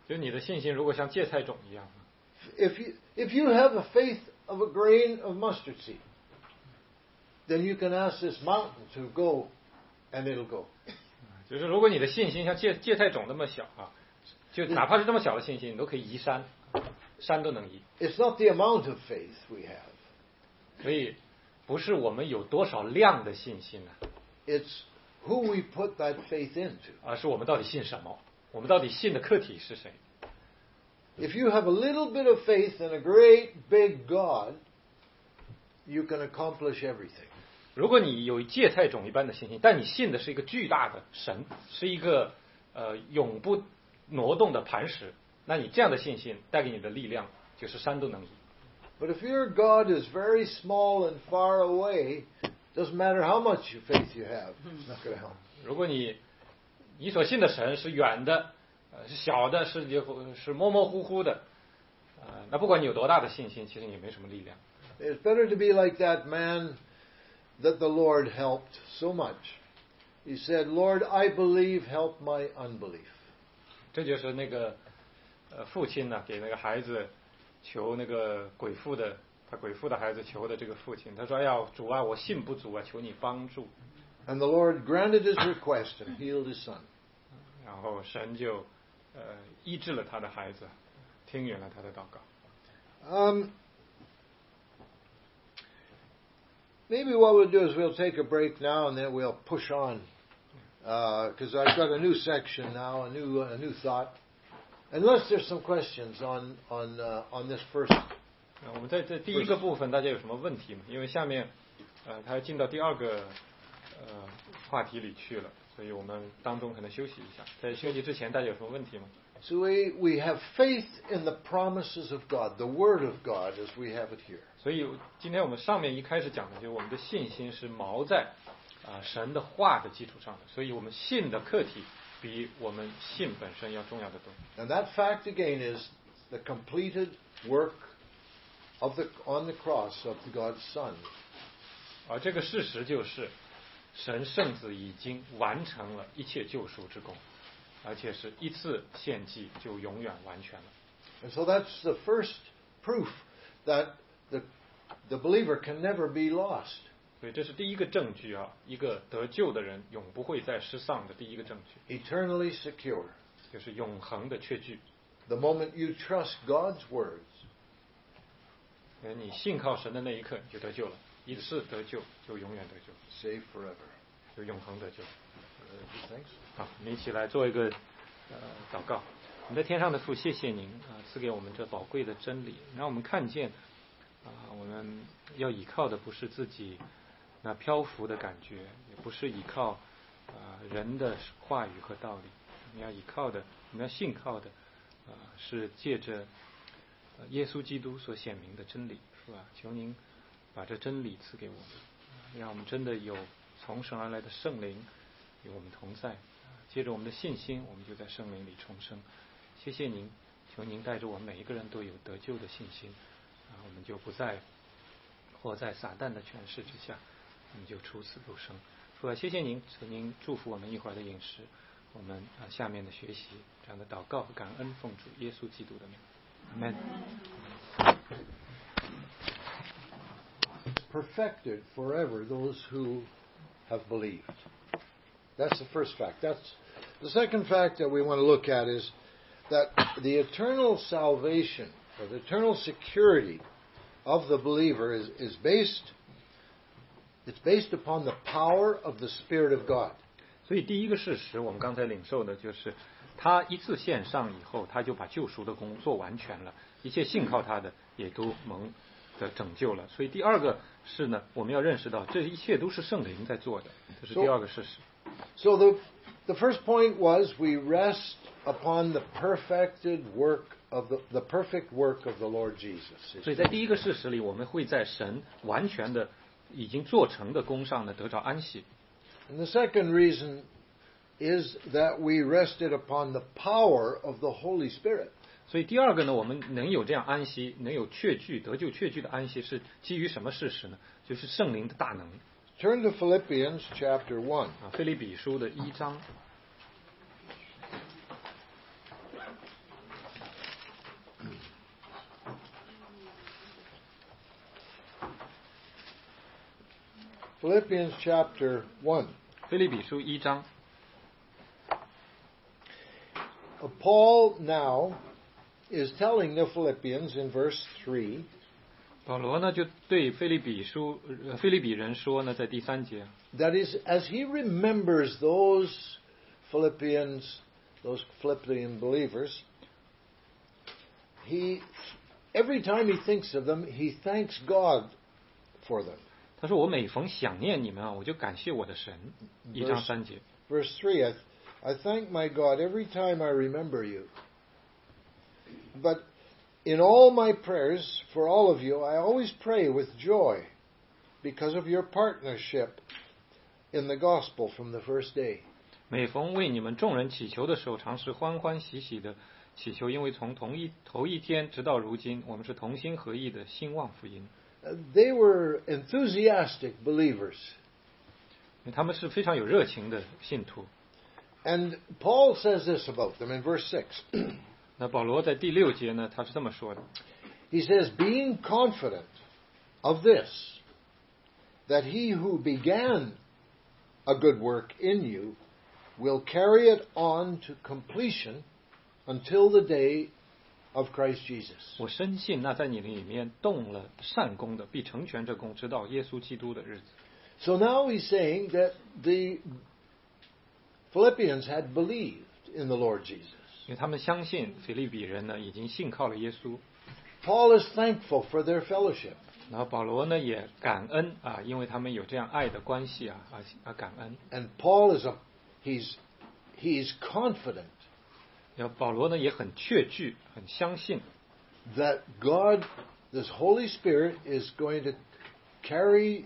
就你的信心如果像芥菜种一样。 If you have the faith of a grain of mustard seed, then you can ask this mountain to go, and it'll go. 就是如果你的信心像芥菜种那么小啊，就哪怕是这么小的信心，你都可以移山，山都能移。 It's not the amount of faith we have. 所以不是我们有多少量的信心呢 ，It's who we put that faith into. 而是我们到底信什么？我们到底信的客体是谁？ If you have a little bit of faith in a great big God, you can accomplish everything. 如果你有芥菜种一般的信心，但你信的是一个巨大的神，是一个永不挪动的磐石，那你这样的信心带给你的力量就是山都能移。 But if your God is very small and far away, doesn't matter how much faith you have, it's not going to help. 如果你所信的神是远的，是小的，是模模糊糊的，那不管你有多大的信心，其实也没什么力量。 It's better to be like that man that the Lord helped so much. He said, "Lord, I believe, help my unbelief." 这就是那个父亲呢，给那个孩子求那个他鬼父的孩子求的这个父亲，他说：“哎呀，主啊，我信不足啊，求你帮助。” And the Lord granted his request and healed his son. 然后神就医治了他的孩子，听允了他的祷告。 Maybe what we'll do is we'll take a break now and then we'll push on, because I've got a new section now, a new thought. Unless there's some questions on this first. 我们在这第一个部分，大家有什么问题吗？因为下面他进到第二个话题里去了，所以我们当中可能休息一下。在休息之前，大家有什么问题吗？ So we have faith in the promises of God, the Word of God, as we have it here. 所以今天我们上面一开始讲的，就是我们的信心是锚在神的话的基础上的，所以我们信的客体比我们信本身要重要的多。 And that fact again is the completed work on the cross of God's Son. 而这个事实就是，神圣子已经完成了一切救赎之功，而且是一次献祭就永远完全了。 And so that's the first proof that the believer can never be lost. 所以这是第一个证据啊，一个得救的人永不会再失丧的第一个证据。 Eternally secure. 就是永恒的确据。 The moment you trust God's words. 你信靠神的那一刻，你就得救了。一次得救就永远得救。 Saved forever. 就永恒得救。好，我们一起来做一个祷告。我们在天上的父，谢谢您赐给我们这宝贵的真理，让我们看见我们要依靠的不是自己那漂浮的感觉，也不是依靠人的话语和道理，我们要依靠的，我们要信靠的是借着耶稣基督所显明的真理，是吧？求您把这真理赐给我们，让我们真的有从神而来的圣灵与我们同在，借着我们的信心，我们就在圣灵里重生。谢谢您，求您带着我们每一个人都有得救的信心，我们就不再活在撒旦的权势之下，我们就出死入生。主啊，谢谢您，求您祝福我们一会儿的饮食，我们下面的学习这样的祷告和感恩，奉主耶稣基督的名 ，Amen。 Perfected forever those who have believed. That's the first fact. That's the second fact that we want to look at is that the eternal salvation or the eternal security of the believer is based upon the power of the Spirit of God. 所以第一个事实，我们刚才领受的就是，他一次献上以后，他就把救赎的工做完全了，一切信靠他的也都蒙的拯救了。所以第二个是呢，我们要认识到这一切都是圣灵在做的，这是第二个事实。 So the first point was we rest upon the perfected work of the perfect work of the Lord Jesus. 所以在第一个事实里，我们会在神完全的已经做成的工上呢得着安息。 And the second reason is that we rested upon the power of the Holy Spirit. 所以第二个呢，我们能有这样安息，能有确据得救确据的安息，是基于什么事实呢？就是圣灵的大能。 Turn to Philippians chapter 1. 腓立比书的1章。 Philippians chapter 1. 腓立比书1章。 Paul now is telling the Philippians in verse 3. 保罗呢就对腓立比人说呢，在第3节 That is, as he remembers those Philippian believers, every time he thinks of them, he thanks God for them. 他说：“我每逢想念你们啊，我就感谢我的神。”1章3节。 Verse 3, I thank my God every time I remember you. But in all my prayers for all of you, I always pray with joy because of your partnership in the gospel from the first day. 每逢为你们众人祈求的时候，常是欢欢喜喜的祈求，因为从头一天直到如今，我们是同心合意的兴旺福音。 They were enthusiastic believers. 他们是非常有热情的信徒。 And Paul says this about them in verse 6. 那保罗在第6节呢，他是这么说的。 He says, being confident of this, that he who began a good work in you will carry it on to completion until the day of Christ Jesus. 我深信那在你里面动了善功的，必成全这功，直到耶稣基督的日子。 So now he's saying that the Philippians had believed in the Lord Jesus. 因为他们相信腓立比人呢已经信靠了耶稣。 Paul is thankful for their fellowship. 然后保罗呢也感恩啊，因为他们有这样爱的关系啊感恩。 And Paul he's confident. 然后保罗呢也很确据，很相信 that God, this Holy Spirit, is going to carry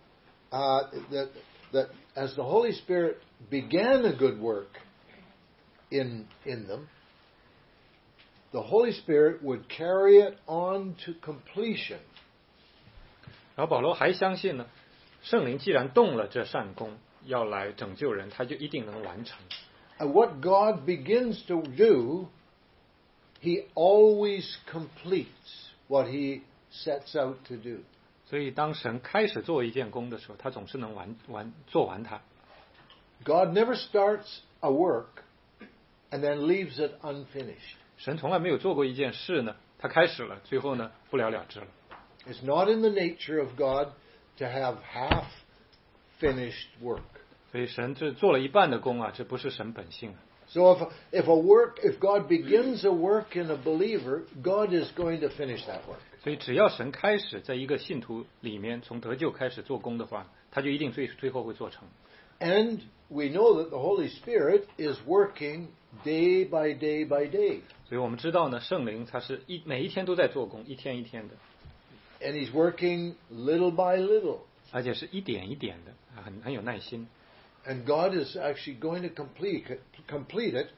that as the Holy Spirit began a good work in them, the Holy Spirit would carry it on to completion. 然后保罗还相信呢，圣灵既然动了这善功，要来拯救人，他就一定能完成。 And what God begins to do, He always completes what He sets out to do. 所以当神开始做一件工的时候，他总是能做完它。 God never starts a work and then leaves it unfinished. 神从来没有做过一件事呢，他开始了，最后呢不了了之了。 It's not in the nature of God to have half-finished work. 所以神这做了一半的工啊，这不是神本性。 So if God begins a work in a believer, God is going to finish that work. 所以只要神开始在一个信徒里面从得救开始做工的话，他就一定最后会做成。 And we know that the Holy Spirit is working day by day by day. 所以我们知道呢，圣灵他是每一天都在做工，一天一天的。 And He's working little by little. 而且是一点一点的，很有耐心。 And God is actually going to complete it.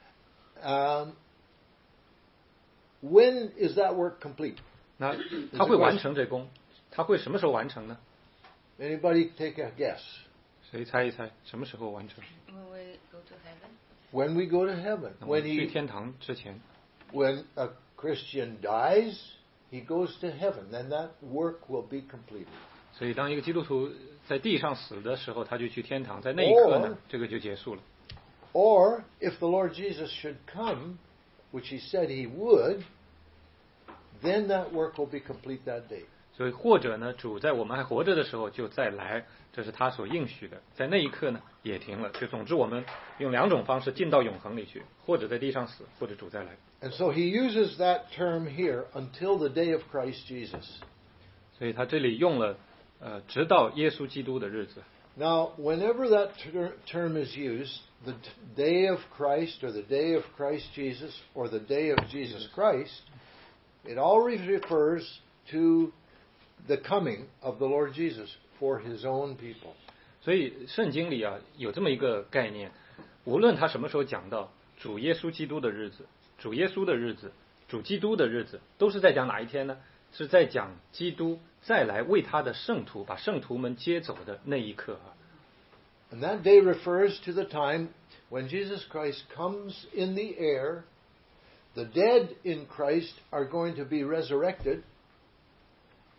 When is that work complete? 那他会完成这工，他会什么时候完成呢？ Anybody take a guess? 谁猜一猜什么时候完成 When we go to heaven. When we go to heaven. 我们去天堂之前。 When a Christian dies, he goes to heaven. Then that work will be completed. 所以当一个基督徒在地上死的时候，他就去天堂，在那一刻呢，这个就结束了。 Or if the Lord Jesus should come, which He said He would, then that work will be complete that day. 所以或者呢，主在我们还活着的时候就再来，这是他所应许的。在那一刻呢，也停了。就总之，我们用两种方式进到永恒里去，或者在地上死，或者主再来。 And so He uses that term here, until the day of Christ Jesus. 所以他这里用了直到耶稣基督的日子。 Now, whenever that term is used, the day of Christ, or the day of Christ Jesus, or the day of Jesus Christ, it always refers to the coming of the Lord Jesus for His own people. 所以圣经里啊有这么一个概念，无论他什么时候讲到主耶稣基督的日子、主耶稣的日子、主基督的日子，都是在讲哪一天呢？是在讲基督再来为他的圣徒把圣徒们接走的那一刻啊。 And that day refers to the time when Jesus Christ comes in the air. The dead in Christ are going to be resurrected,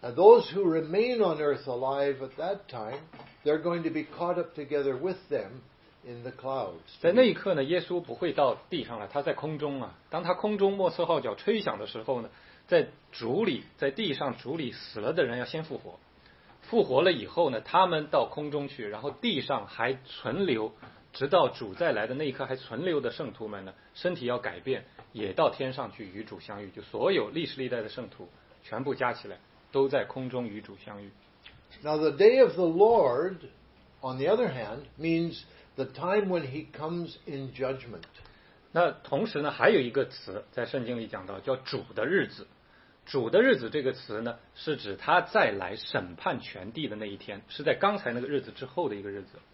And those who remain on earth alive at that time, they're going to be caught up together with them in the clouds. 在那一刻呢，耶稣不会到地上来，他在空中啊。当他空中末次号角吹响的时候呢，在主里，在地上主里死了的人要先复活，复活了以后呢，他们到空中去，然后地上还存留，直到主再来的那一刻还存留的圣徒们呢，身体要改变，也到天上去与主相遇。就所有历史历代的圣徒全部加起来，都在空中与主相遇。 Now the day of the Lord, on the other hand, means the time when he comes in judgment. 那同时呢，还有一个词在圣经里讲到，叫主的日子。主的日子这个词呢，是指他再来审判全地的那一天，是在刚才那个日子之后的一个日子。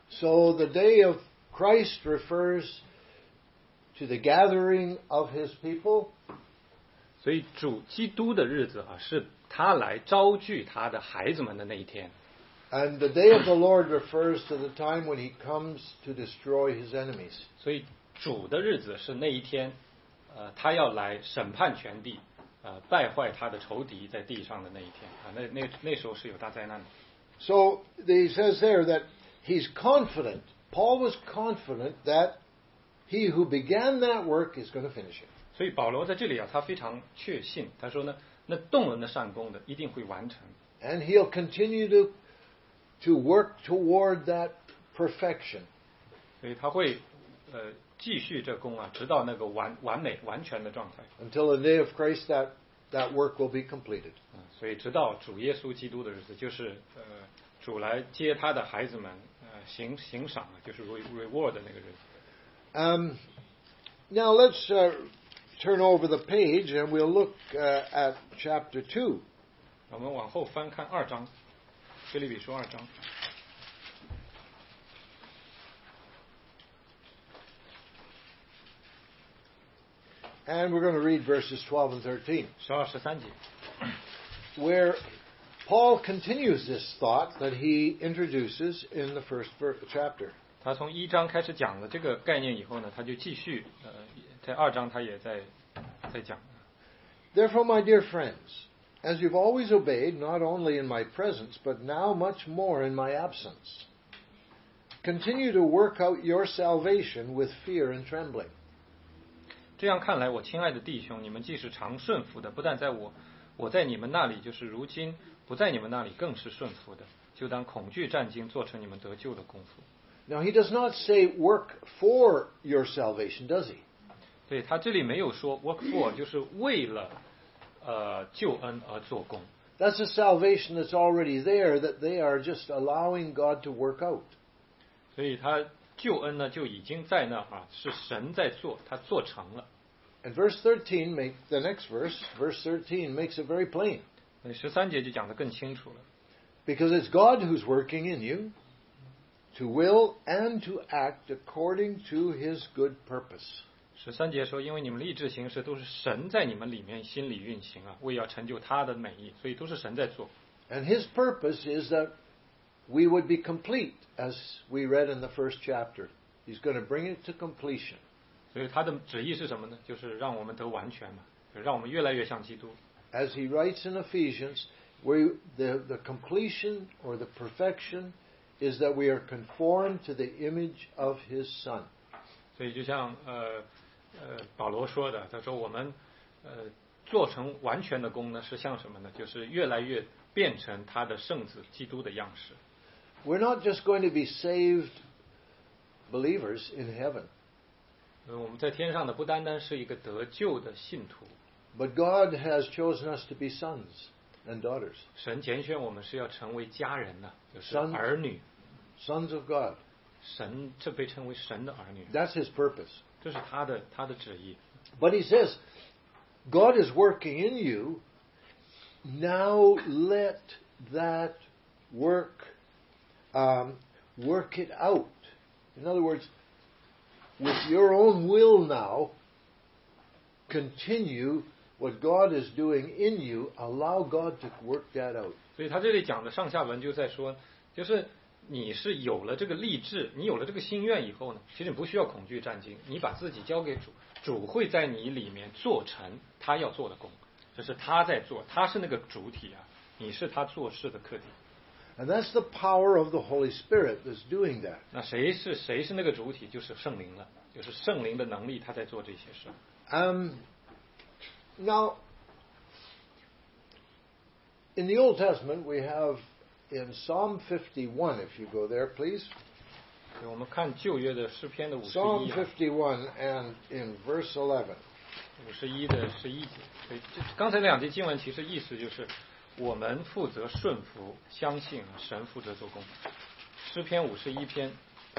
So the day of Christ refers to the gathering of his people. 所以主基督的日子啊，是他来招聚他的孩子们的那一天。 And the day of the Lord refers to the time when he comes to destroy his enemies. 所以主的日子是那一天，他要来审判全地，败坏他的仇敌在地上的那一天啊，那时候是有大灾难的。 So he says there that he's confident. Paul was confident that he who began that work is going to finish it. 所以保罗在这里啊，他非常确信，他说呢，那动人的善功的一定会完成。 And he'll continue to work toward that perfection. 所以他会继续这功啊，直到那个完美完全的状态。 Until the day of Christ, that work will be completed. 所以直到主耶稣基督的日子，就是主来接他的孩子们，行赏啊，就是 reward 的那个日子。 Now let's turn over the page and we'll look at chapter 2. 我们往后翻看2章，腓立比书2章。 And we're going to read verses 12 and 13. 12、13节。 Where Paul continues this thought that he introduces in the first chapter. 他从1章开始讲了这个概念以后呢，他就继续在2章他也在讲。 Therefore, my dear friends, as you've always obeyed, not only in my presence, but now much more in my absence, continue to work out your salvation with fear and trembling. 这样看来，我亲爱的弟兄，你们既是常顺服的，不但在我在你们那里，就是如今不在你们那里，更是顺服的，就当恐惧战惊，做成你们得救的功夫。 Now he does not say work for your salvation, does he? 对，他这里没有说 work for， 就是为了救恩而做工。 That's a salvation that's already there that they are just allowing God to work out. 所以他救恩呢就已经在那啊，是神在做，他做成了。 And verse 13, the next verse 13 makes it very plain. 13节就讲得更清楚了。 Because it's God who's working in you to will and to act according to his good purpose. 13节说，因为你们立志行事都是神在你们里面心里运行啊，为要成就他的美意，所以都是神在做。 And his purpose is that we would be complete, as we read in the first chapter. He's going to bring it to completion. 所以他的旨意是什么呢？就是让我们得完全嘛，让我们越来越像基督。 As he writes in Ephesians, the completion or the perfection is that we are conformed to the image of his Son. 所以就像保罗说的，他说我们做成完全的功呢，是像什么呢？就是越来越变成他的圣子基督的样式。 We're not just going to be saved believers in heaven. 我们在天上的不单单是一个得救的信徒， But God has chosen us to be sons and daughters. 神拣选我们是要成为家人呢，就是儿女。 Sons of God. 神这被称为神的儿女。 That's his purpose. 这是他的旨意。 But he says, God is working in you. Now let that work it out. In other words, with your own will now, continue what God is doing in you. Allow God to work that out. 所以他这里讲的上下文就在说，就是你是有了这个立志，你有了这个心愿以后呢，其实你不需要恐惧战惊，你把自己交给主，主会在你里面做成他要做的工，这是他在做，他是那个主体啊， 你是他做事的客体。 And that's the power of the Holy Spirit that's doing that. 那谁是那个主体？就是圣灵了，就是圣灵的能力，他在做这些事。 Now, in the Old Testament, we have in Psalm 51, if you go there, please. 我们看旧约的诗篇的 Psalm 51 51 and in verse 11. 51的11节。所以刚才那两节经文其实意思就是我们负责顺服，相信神负责做工。诗篇51篇。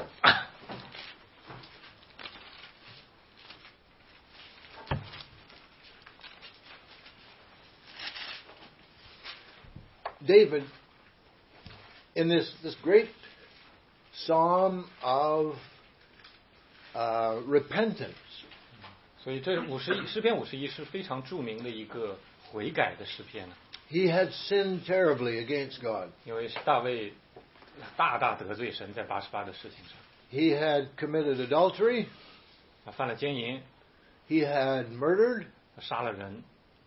David, in this great psalm of repentance, 所以这诗篇51是非常著名的一个悔改的诗篇。 he had sinned terribly against God. 因为是大卫大得罪神在88的事情上。 He had committed adultery. 他犯了奸淫。 He had murdered. 他杀了人。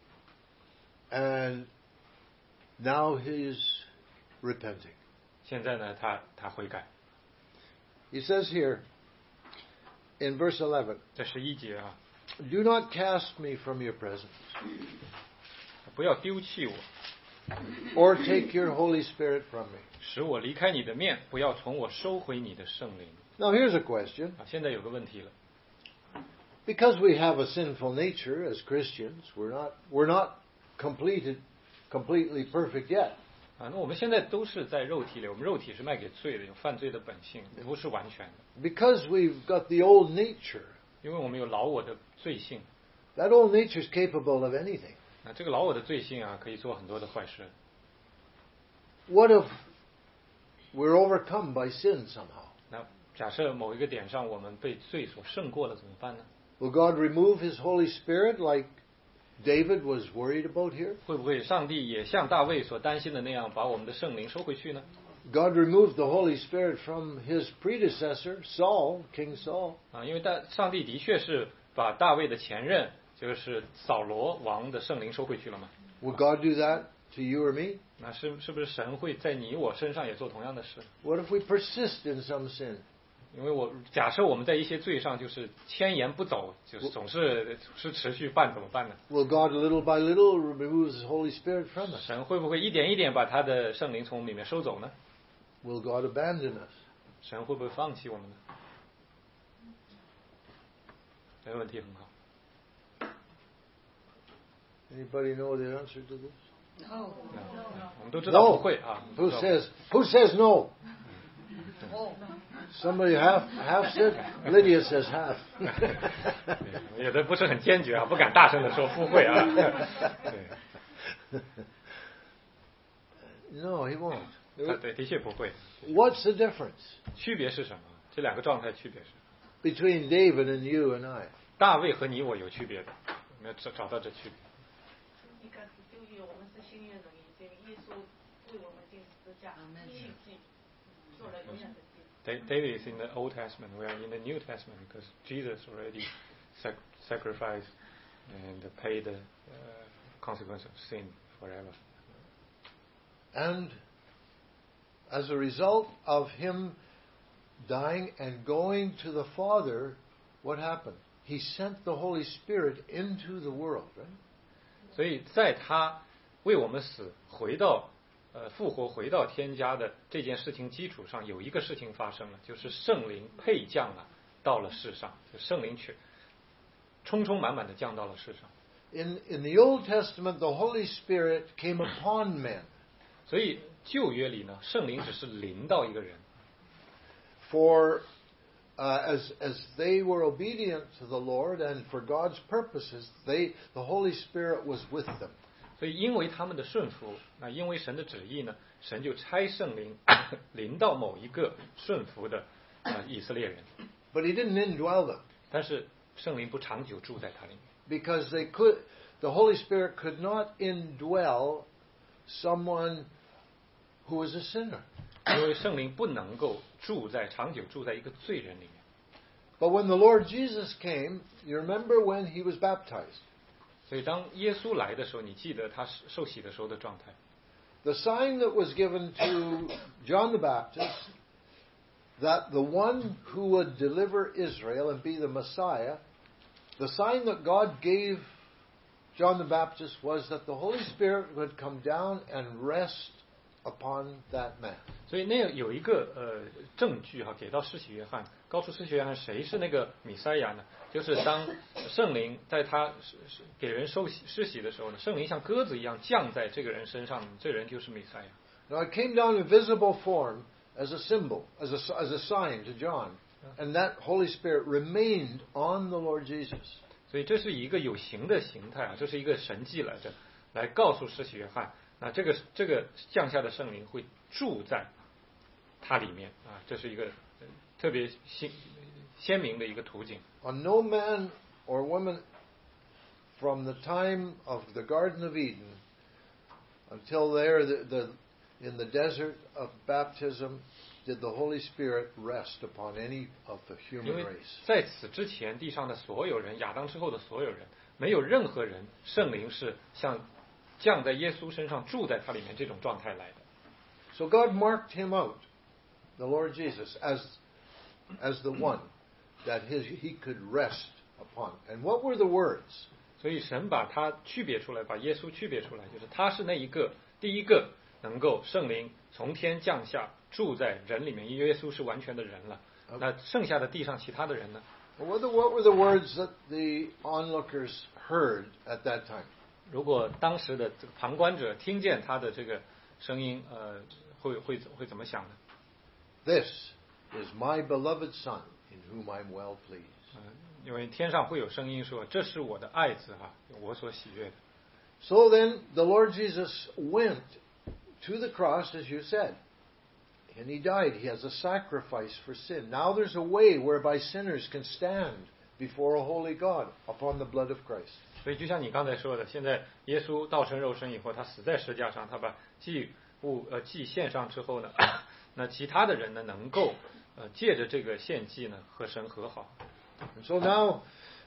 And now he's repenting. 现在呢，他悔改。 He says here, in verse 11, 在11节啊， Do not cast me from your presence, 不要丢弃我， or take your Holy Spirit from me. 使我离开你的面，不要从我收回你的圣灵。 Now here's a question. 啊，现在有个问题了。 Because we have a sinful nature as Christians, we're not completely perfect yet. 啊，那我们现在都是在肉体里，我们肉体是卖给罪的，有犯罪的本性，不是完全的。 Because we've got the old nature, 因为我们有老我的罪性。 that old nature is capable of anything. 那这个老我的罪性啊，可以做很多的坏事。 What if we're overcome by sin somehow? 那假设某一个点上我们被罪所胜过了，怎么办呢？ Will God remove His Holy Spirit like David was worried about here? 会不会上帝也像大卫所担心的那样，把我们的圣灵收回去呢？ God removed the Holy Spirit from His predecessor, Saul, King Saul. 啊，因为上帝的确是把大卫的前任，就是扫罗王的圣灵收回去了嘛。 Will God do that to you or me? 那是不是神会在你我身上也做同样的事？ What if we persist in some sin? 因为假设我们在一些罪上就是牵言不走，就是总是持续办，怎么办呢？ Will God little by little remove His Holy Spirit from us? 神会不会一点一点把他的圣灵从我们里面收走呢？ Will God abandon us? 神会不会放弃我们呢？这个问题很好。 Anybody know the answer to this? No. 我们都知道不会啊。 Who says no? Somebody half said. Lydia says half. 有的不是很坚决啊，不敢大声的说不会啊。对。 No, he won't. 对，的确不会。 What's the difference 区别是什么？这两个状态区别是 between David and you and I? 大卫和你我有区别的，我们要找到这区别。 一开始就有我们是新约人，已经耶稣为我们钉十字架，一起做了永远的祭。 David is in the Old Testament. We are in the New Testament because Jesus already sacrificed and paid the consequence of sin forever. And as a result of him dying and going to the Father, what happened? He sent the Holy Spirit into the world, right? 所以在他为我们死，复活回到天家的这件事情基础上，有一个事情发生了，就是圣灵配降了到了世上，就圣灵充满的降到了世上。 In the Old Testament, the Holy Spirit came upon men. 所以旧约里呢，圣灵只是临到一个人。 For as they were obedient to the Lord and for God's purposes, the Holy Spirit was with them. 所以因为他们的顺服，那因为神的旨意呢，神就差圣灵临到某一个顺服的以色列人。 But He didn't indwell them. 但是圣灵不长久住在他里面。 Because the Holy Spirit could not indwell someone who was a sinner. 因为圣灵不能够长久住在一个罪人里面。 But when the Lord Jesus came, you remember when He was baptized? 所以当耶稣来的时候，你记得他受洗的时候的状态。 the sign that was given to John the Baptist, that the one who would deliver Israel and be the Messiah, the sign that God gave John the Baptist was that the Holy Spirit would come down and rest upon that man. 所以那有一个证据哈，给到施洗约翰，告诉施洗约翰谁是那个弥赛亚呢？就是当圣灵在他给人施洗的时候呢，圣灵像鸽子一样降在这个人身上，这个人就是弥赛亚。 Now it came down in visible form as a symbol, as a sign to John, and that Holy Spirit remained on the Lord Jesus. 所以这是一个有形的形态啊，这是一个神迹来着，来告诉施洗约翰，那这个降下的圣灵会住在它里面啊，这是一个特别鲜明的一个图景。 On no man or woman from the time of the Garden of Eden until there in the desert of baptism did the Holy Spirit rest upon any of the 因 human 为 race. 在此之前，地上的所有人，亚当之后的所有人，没有任何人圣灵是像降在耶稣身上住在他里面这种状态来的。 So God marked him out, the Lord Jesus, as the one that he could rest upon. And what were the words? 所以神把他区别出来，把耶稣区别出来，就是他是那一个第一个能够圣灵从天降下住在人里面，因为耶稣是完全的人了。那剩下的地上其他的人呢？ What were the words that the onlookers heard at that time? 如果当时的这个旁观者听见他的这个声音，会怎么想呢？ This is my beloved Son, in whom I'm well pleased. 因为天上会有声音说：“这是我的爱子哈，我所喜悦的。” So then the Lord Jesus went to the cross, as you said, and he died. He has a sacrifice for sin. Now there's a way whereby sinners can stand before a holy God upon the blood of Christ. 所以就像你刚才说的，现在耶稣道成肉身以后，他死在十字架上，他把祭献上之后呢，那其他的人呢，能够借着这个献祭呢，和神和好。 And so now,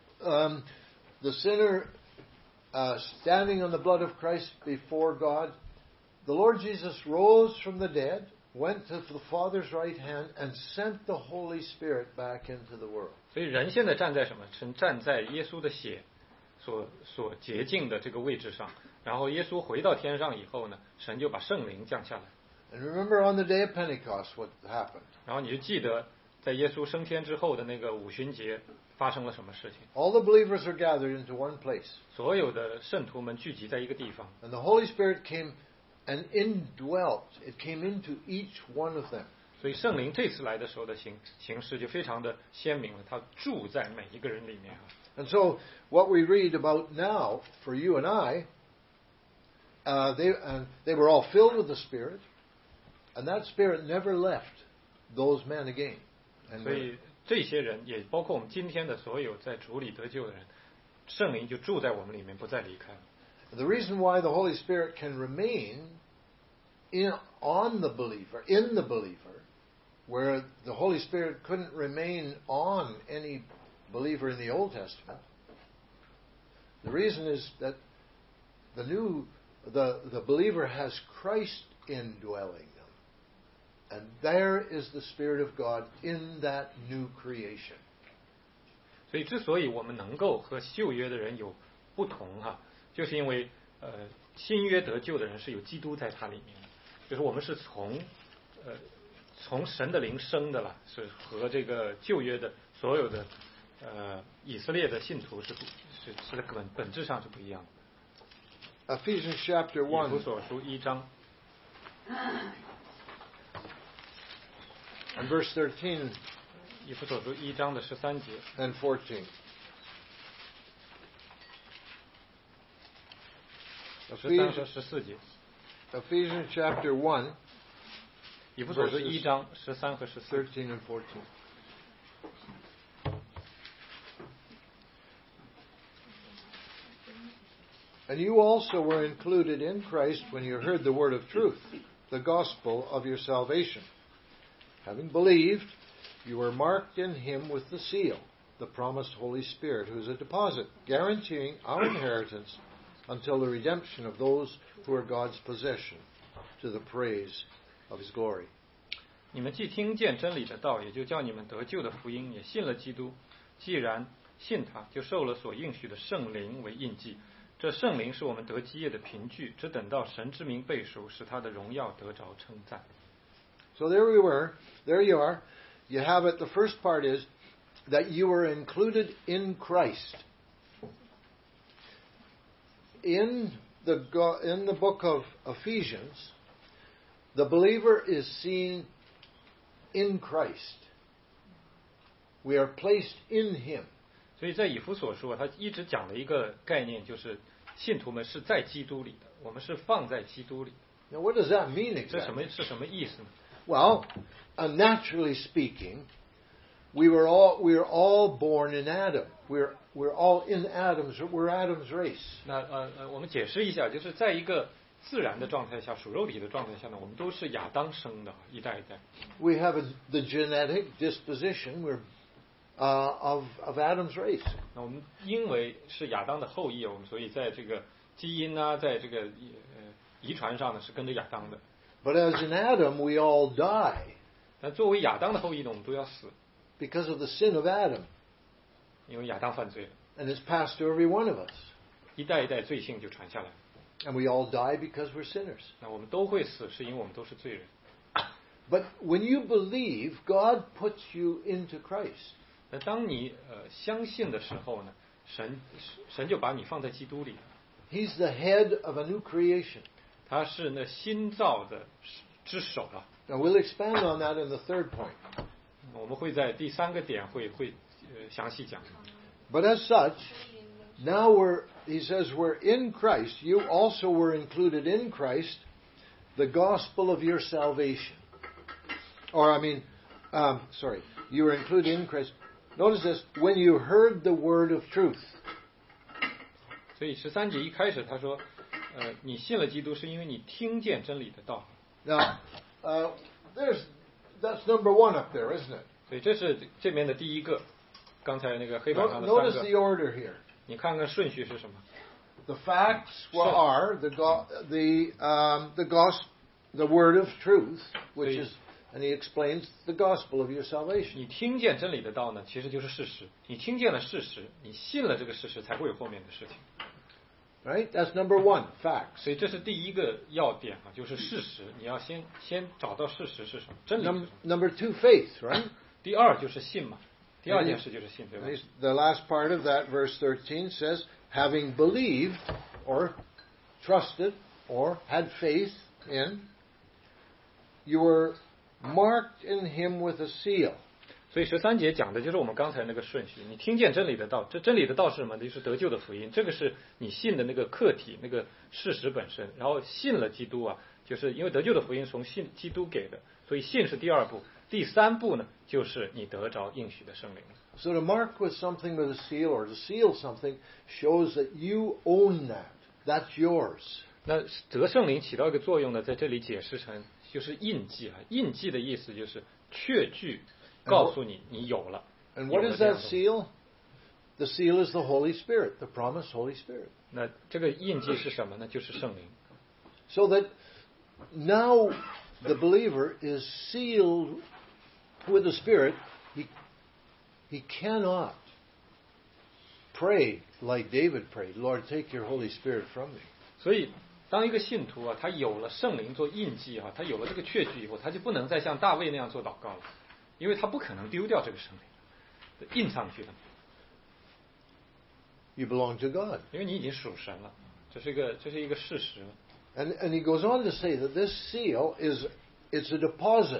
the sinner standing on the blood of Christ before God, the Lord Jesus rose from the dead, went to the Father's right hand, and sent the Holy Spirit back into the world. 所以人现在站在什么？站在耶稣的血所洁净的这个位置上。然后耶稣回到天上以后呢，神就把圣灵降下来。 And remember on the day of Pentecost what happened. 然后你就记得在耶稣升天之后的那个五旬节发生了什么事情？ All the believers are gathered into one place. 所有的圣徒们聚集在一个地方。 And the Holy Spirit came and indwelt. It came into each one of them. 所以圣灵这次来的时候的形式就非常的鲜明了，它住在每一个人里面。 And so what we read about now for you and I, they were all filled with the Spirit, and that Spirit never left those men again. 所以这些人也包括我们今天的所有在主里得救的人，圣灵就住在我们里面，不再离开了。 The reason why the Holy Spirit can remain in the believer, where the Holy Spirit couldn't remain on any believer in the Old Testament, the reason is that the believer has Christ indwelling them. And there is the Spirit of God in that new creation. 所以之所以我们能够和旧约的人有不同哈，就是因为新约得救的人是有基督在他里面的，就是我们是从神的灵生的了，是和这个旧约的所有的以色列的信徒是本质上是不一样的。 Ephesians chapter 1. 以弗所书1章 And verse 13 以弗所书1章的13节 and 14. 13和14节。 Ephesians chapter 1, 以弗所书1章13和14 13 and 14. And you also were included in Christ when you heard the word of truth, the gospel of your salvation. Having believed, you were marked in him with the seal, the promised Holy Spirit, who is a deposit, guaranteeing our inheritance until the redemption of those who are God's possession, to the praise of His glory. 你们既听见真理的道，也就叫你们得救的福音，也信了基督。既然信他，就受了所应许的圣灵为印记。这圣灵是我们得基业的凭据，只等到神之名背熟，使他的荣耀得着称赞。 So there we were. There you are. You have it. The first part is that you were included in Christ. In the book of Ephesians, the believer is seen in Christ. We are placed in Him. 所以在以弗所书他一直讲的一个概念就是信徒们是在基督里的，我们是放在基督里。 Now, what does that mean 这 exactly? 是什么意思呢？ Well, naturally speaking, we're all born in Adam. We're all in we're Adam's race. 那我们解释一下，就是在一个自然的状态下，属肉体的状态下呢，我们都是亚当生的，一代一代。 We have the genetic disposition of Adam's race. 那我们因为是亚当的后裔，我们所以在这个基因啊，在这个遗传上呢是跟着亚当的。 But as in Adam, we all die 但作为亚当的后裔呢，我们都要死， because of the sin of Adam, 因为亚当犯罪了， and it's passed to every one of us. 一代一代罪性就传下来。 And we all die because we're sinners. 那我们都会死，是因为我们都是罪人。 But when you believe, God puts you into Christ. 那当你相信的时候呢，神就把你放在基督里， He's the head of a new creation. 他是那新造的之首了。 Now we'll expand on that in the third point. 我们会在第三个点会详细讲。 But as such, now he says we're in Christ. You also were included in Christ, the gospel of your salvation. You were included in Christ. Notice this, when you heard the word of truth. 所以13节一开始他说，你信了基督是因为你听见真理的道。 Now, that's number one up there, isn't it? 所以这是这边的第一个，刚才那个黑板上的 Notice 三 the 个， order here. 你看看顺序是什么？ The facts are the word of truth, which is, and he explains the gospel of your salvation. 你听见真理的道呢，其实就是事实。你听见了事实，你信了这个事实，才会有后面的事情。 Right? That's number one, facts. 所以这是第一个要点啊，就是事实。你要先找到事实是什么，真理是什么。 Number two, faith, right? 第二就是信嘛，第二件事就是信，对吧？ The last part of that, verse 13, says, having believed, or trusted, or had faith in, you were marked in him with a seal. 所以13节讲的就是我们刚才那个顺序。你听见真理的道，这真理的道是什么？就是得救的福音。这个是你信的那个客体，那个事实本身。然后信了基督啊，就是因为得救的福音从信基督给的，所以信是第二步。第三步呢，就是你得着应许的圣灵。 So to mark with something with a seal, or to seal something, shows that you own that. That's yours. 那得圣灵起到一个作用呢，在这里解释成就是印记啊。印记的意思就是确据。告诉你，你有了。 And what is that seal? The seal is the Holy Spirit, the promised Holy Spirit. 那这个印记是什么呢？就是圣灵。 So that now the believer is sealed with the Spirit. He cannot pray like David prayed, Lord, take your Holy Spirit from me. 所以，当一个信徒啊，他有了圣灵做印记啊，他有了这个确据以后，他就不能再像大卫那样做祷告了。因为他不可能丢掉这个圣灵，印上去的。 You belong to God. 因为你已经属神了，这是一个事实。 And he goes on to say that this seal it's a deposit.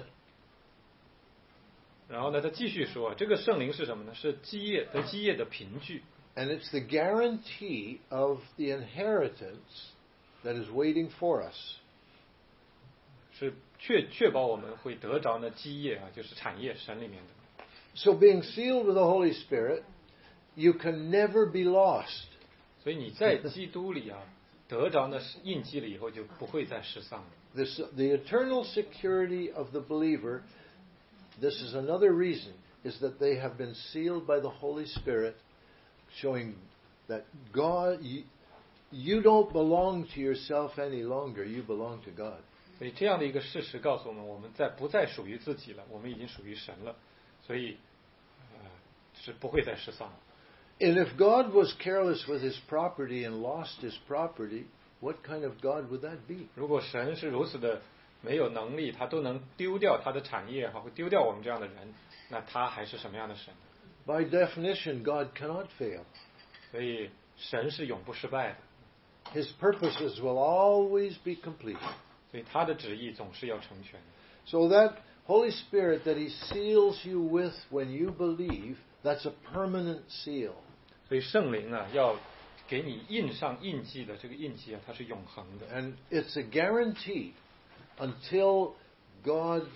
然后呢，他继续说，这个圣灵是什么呢？是基业的凭据。 And it's the guarantee of the inheritance that is waiting for us. 是确保我们会得着那基业啊，就是产业神里面的。 So being sealed with the Holy Spirit, you can never be lost. 所以你在基督里啊，得着那印记了以后，就不会再失丧了。 The eternal security of the believer, this is another reason, is that they have been sealed by the Holy Spirit, showing that God, you don't belong to yourself any longer, you belong to God. 所以这样的一个事实告诉我们，我们不再属于自己了，我们已经属于神了，所以是不会再失丧了。 And if God was careless with his property and lost his property, what kind of God would that be? 如果神是如此的没有能力，他都能丢掉他的产业会丢掉我们这样的人，那他还是什么样的神？ By definition, God cannot fail. 所以神是永不失败的， His purposes will always be completed. 所以他的旨意总是要成全的。 So that Holy Spirit that he seals you with when you believe, that's a permanent seal. 所以圣灵啊，要给你印上印记的这个印记啊，它是永恒的。 And it's a guarantee until God,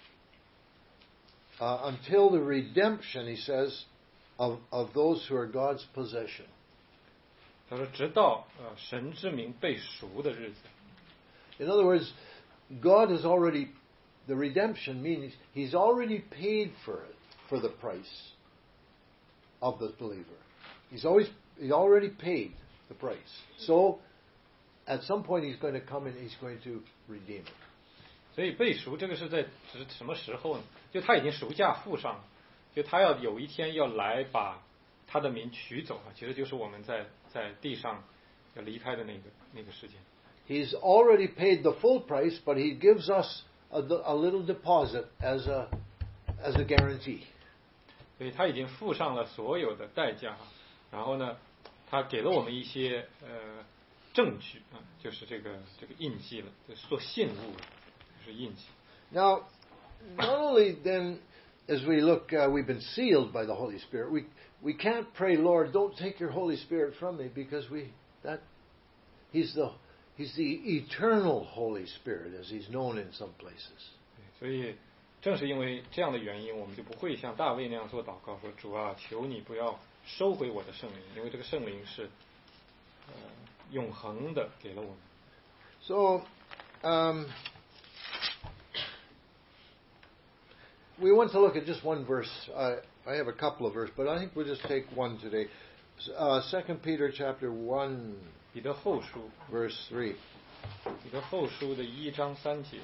until the redemption, he says, of those who are God's possession. 他说，直到神之名被赎的日子。 In other words, God has already, the redemption means he's already paid for it, for the price of the believer. He already paid the price. So, at some point he's going to come and he's going to redeem it. 所以被赎这个是在指什么时候呢？就他已经赎价付上了，就他要有一天要来把他的名取走啊，其实就是我们在地上要离开的那个时间。 He's already paid the full price, but he gives us a little deposit as a guarantee. 所以他已经付上了所有的代价，然后呢，他给了我们一些证据啊，就是这个印记了，做信物就是印记。 Now, not only then, as we look, we've been sealed by the Holy Spirit. We can't pray, Lord, don't take your Holy Spirit from me, because He's the eternal Holy Spirit, as He's known in some places. 所以正是因为这样的原因，我们就不会像大卫那样做祷告，说主啊，求你不要收回我的圣灵，因为这个圣灵是永恒的给了我们。 So, we want to look at just one verse. I have a couple of verses, but I think we'll just take one today. 2 Peter chapter 1, 彼得后书， verse 3. 彼得后书的1章3节。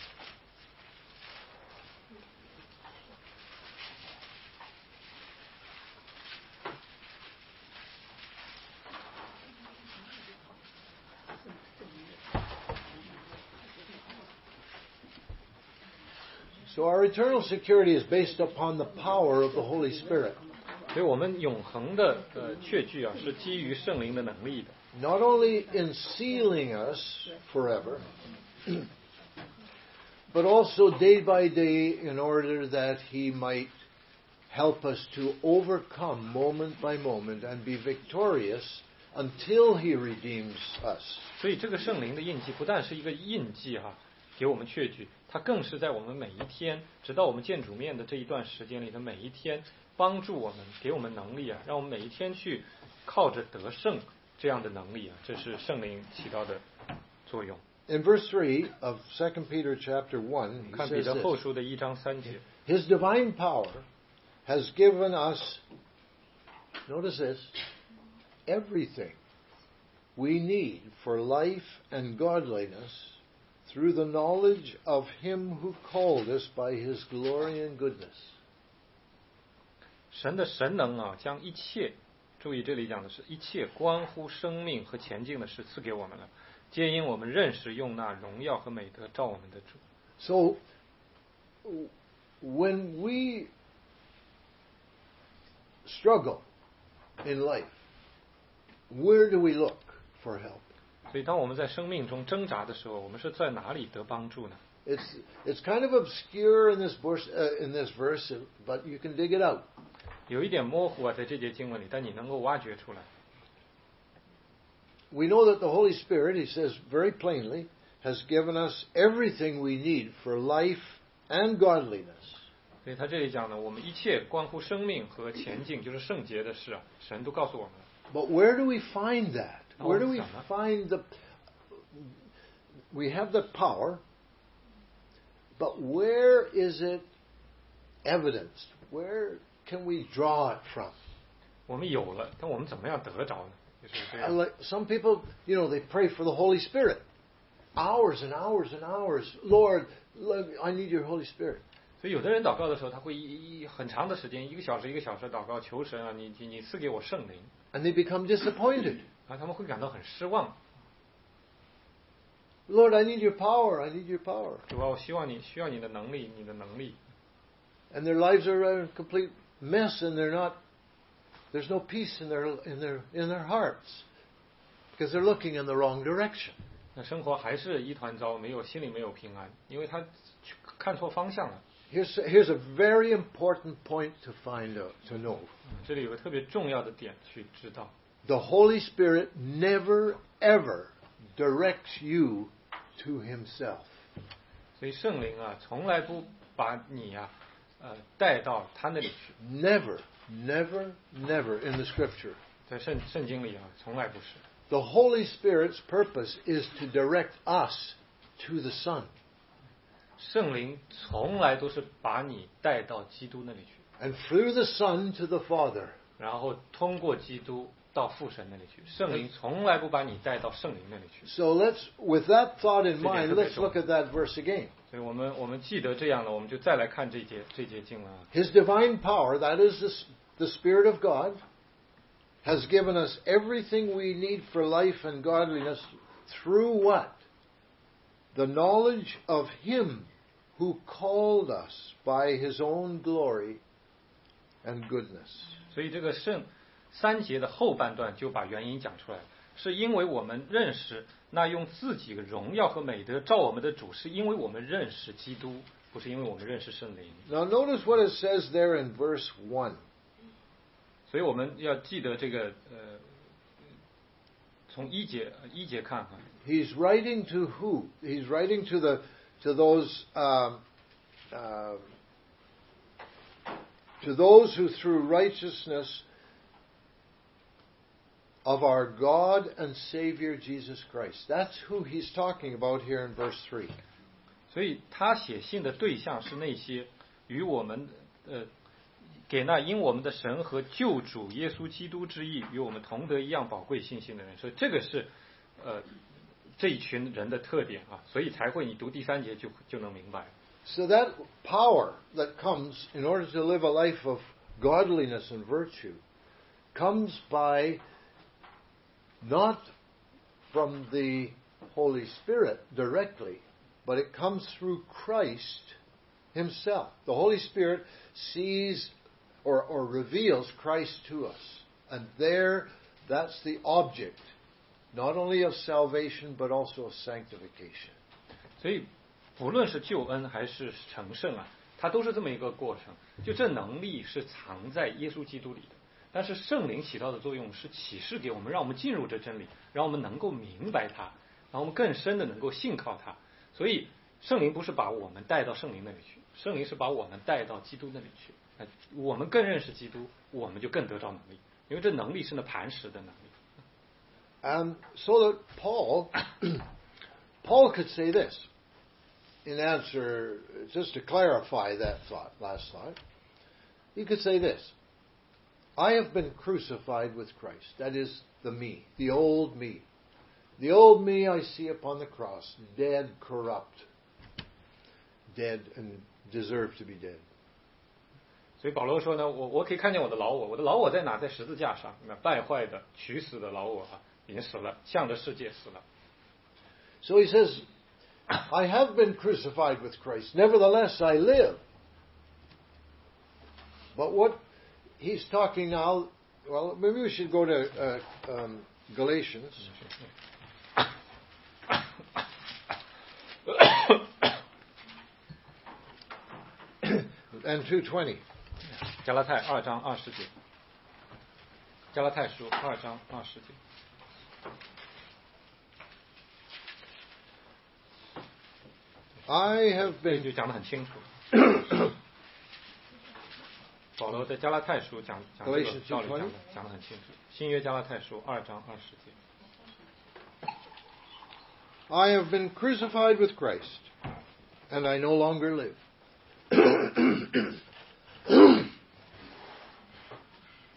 So our eternal security is based upon the power of the Holy Spirit. 所以我们永恒的确据啊，是基于圣灵的能力的。 Not only in sealing us forever, but also day by day in order that He might help us to overcome moment by moment and be victorious until He redeems us. 所以这个圣灵的印记不但是一个印记给我们确据，它更是在我们每一天，直到我们见主面的这一段时间里的每一天，帮助我们，给我们能力让我们每一天去靠着得胜这样的能力这是圣灵起到的作用。 In verse 3 of 2 Peter chapter 1, he 看彼 says 得后 this, 书的1章3节， His divine power has given us, notice this, everything we need for life and godliness through the knowledge of Him who called us by His glory and goodness. 神的神能将一切，注意这里讲的是一切关乎生命和前进的事赐给我们了，皆因我们认识用那荣耀和美德照我们的主。 So, when we struggle in life, where do we look for help? 所以当我们在生命中挣扎的时候，我们是在哪里得帮助呢？ It's kind of obscure in this verse, but you can dig it out. 有一点模糊在这节经文里，但你能够挖掘出来。 We know that the Holy Spirit, he says very plainly, has given us everything we need for life and godliness. 所以他这里讲呢，我们一切关乎生命和前进，就是圣洁的事神都告诉我们了。 But where do we find that? Where do we find we have the power, but where is it evidenced? Where can we draw it from? 我们有了，但我们怎么样得着呢？就是这样。 Like some people, they pray for the Holy Spirit. hours and hours and hours. Lord, I need your Holy Spirit. 所以有的人祷告的时候，他会很长的时间，1个小时1个小时祷告，求神啊，你赐给我圣灵。 And they become disappointed. 啊，他们会感到很失望。 Lord, I need your power. I need your power. 主啊，我需要你的能力，你的能力。 And their lives are a complete mess, and there's no peace in their hearts because they're looking in the wrong direction. 那生活还是一团糟，心里没有平安，因为他看错方向了。 Here's a very important point to find out, to know. 这里有个特别重要的点去知道。 The Holy Spirit never ever directs you to Himself. 所以圣灵啊，从来不把你带到他那里去。 Never, never, never in the Scripture. 在圣经里啊，从来不是。 The Holy Spirit's purpose is to direct us to the Son. 圣灵从来都是把你带到基督那里去。 And through the Son to the Father. 然后通过基督到父神那里去。圣灵从来不把你带到圣灵那里去。 So with that thought in mind, let's look at that verse again. 所以我们记得这样了，我们就再来看这节经文啊。 His divine power, that is the Spirit of God, has given us everything we need for life and godliness through what? The knowledge of Him who called us by His own glory and goodness. 所以这个3节的后半段就把原因讲出来了，是因为我们认识那用自己的荣耀和美德照我们的主，是因为我们认识基督，不是因为我们认识圣灵。 Now notice what it says there in verse 1. 所以我们要记得这个从一节看哈。 He's writing to who? He's writing to those who through righteousness of our God and Savior Jesus Christ. That's who he's talking about here in verse 3. 所以他写信的对象是那些与我们给那因我们的神和救主耶稣基督之义与我们同得一样宝贵信心的人。所以这个是这一群人的特点啊，所以才会你读第3节就能明白。 So that power that comes in order to live a life of godliness and virtue comes by not from the Holy Spirit directly, but it comes through Christ Himself. The Holy Spirit sees or reveals Christ to us. And that's the object, not only of salvation, but also of sanctification. 所以不论是救恩还是成圣啊，它都是这么一个过程。就这能力是藏在耶稣基督里的，但是圣灵起到的作用是启示给我们，让我们进入这真理，让我们能够明白它，让我们更深的能够信靠它。所以圣灵不是把我们带到圣灵那里去，圣灵是把我们带到基督那里去。我们更认识基督，我们就更得到能力，因为这能力是那磐石的能力。 So that Paul could say this in answer, just to clarify that last thought. He could say this: I have been crucified with Christ. That is the me, the old me. The old me I see upon the cross, dead, corrupt, dead and deserve to be dead. 所以保罗说呢，我可以看见我的老我，我的老我在哪？在十字架上，那败坏的、取死的老我啊，已经死了，向着世界死了。 So he says, I have been crucified with Christ. Nevertheless, I live. But what he's talking now, well, maybe we should go to Galatians. And 2:20. 加拉太2章20节，加拉太书2章20节。 I have been 就讲得很清楚。保罗在加拉太书讲这个道理讲得很清楚。新约加拉太书2章20节。 I have been crucified with Christ, and I no longer live.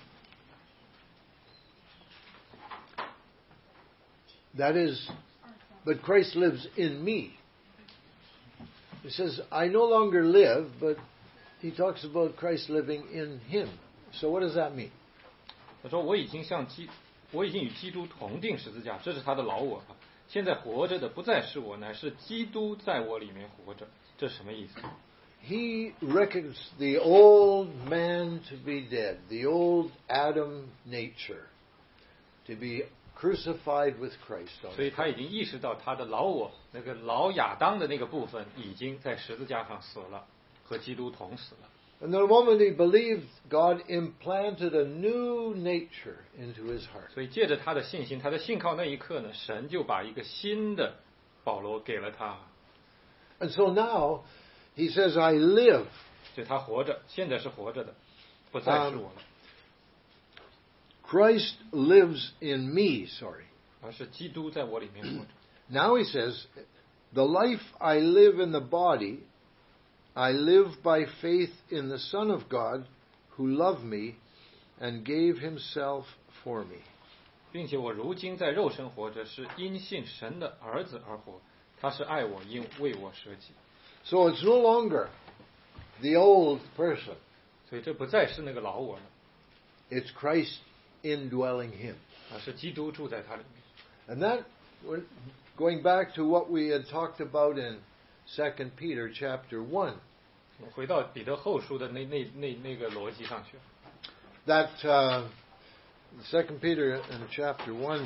That is but Christ lives in me. He says, I no longer live, but he talks about Christ living in him. So what does that mean? 他说我已经与基督同定十字架，这是他的老我啊。现在活着的不再是我，乃是基督在我里面活着。这是什么意思？ He reckons the old man to be dead, the old Adam nature, to be crucified with Christ. 所以他已经意识到他的老我，那个老亚当的那个部分，已经在十字架上死了，和基督同死了。 And the moment he believed, God implanted a new nature into his heart. 所以借着他的信心，他的信靠那一刻呢，神就把一个新的保罗给了他。 And so now he says, I live. 所以他活着，现在是活着的，不再是我了。 Christ lives in me, sorry. 而是基督在我里面活着。 Now he says, the life I live in the body, I live by faith in the Son of God who loved me and gave himself for me. 并且我如今在肉身活着，是因信神的儿子而活，他是爱我，因为我舍己。 So it's no longer the old person. 所以这不再是那个老我了， It's Christ indwelling him. 而是基督住在他里面。 And that, going back to what we had talked about in 2 Peter chapter 1, 回到彼得后书的那个逻辑上去。 that 2 Peter in chapter 1,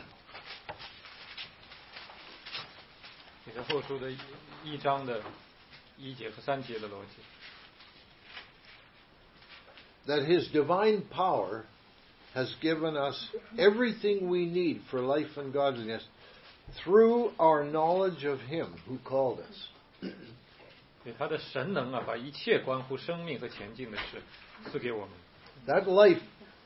彼得后书的1章的1节和3节的逻辑。 that his divine power has given us everything we need for life and godliness through our knowledge of him who called us. 对他的神能啊，把一切关乎生命和前进的事赐给我们。 That life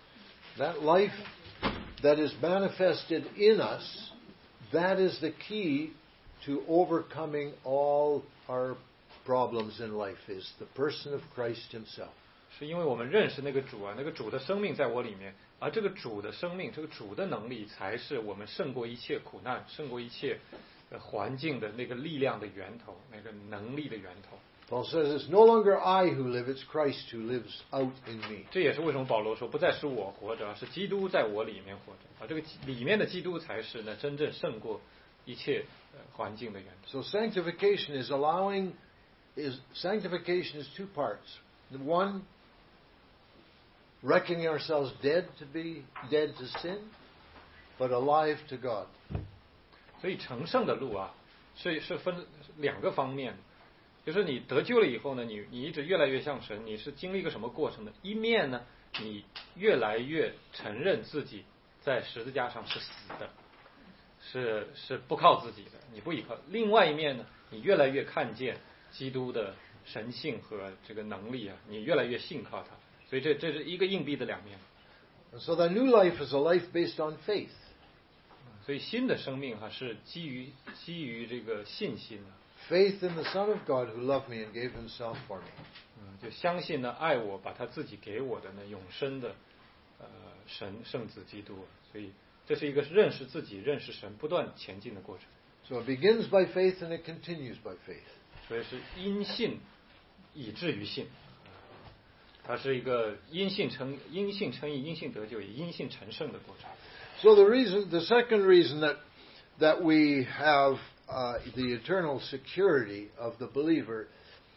that is manifested in us, that is the key to overcoming all our problems in life, is the person of Christ himself. 是因为我们认识那个主啊，那个主的生命在我里面，而这个主的生命，这个主的能力，才是我们胜过一切苦难、胜过一切环境的那个力量的源头，那个能力的源头。 Paul says, it's no longer I who live, it's Christ who lives out in me. 这也是为什么保罗说，不再是我活着，而是基督在我里面活着。而这个里面的基督才是呢真正胜过一切环境的源头。 So sanctification is two parts. One, reckoning ourselves dead to sin, but alive to God. 所以成圣的路啊，是分2个方面。就是你得救了以后呢，你一直越来越像神，你是经历一个什么过程呢？一面呢，你越来越承认自己在十字架上是死的，是不靠自己的，你不依靠。另外一面呢，你越来越看见基督的神性和这个能力啊，你越来越信靠他。所以这是一个硬币的2面。 So the new life is a life based on faith. 所以新的生命是基于这个信心的。 Faith in the Son of God who loved me and gave himself for me. 就相信呢，爱我，把他自己给我的呢永生的圣子基督。所以这是一个认识自己、认识神、不断前进的过程。 So it begins by faith and it continues by faith. 所以是因信以至于信，它是一个因信称义、因信得救，也因信成圣的过程。 So the second reason that we have the eternal security of the believer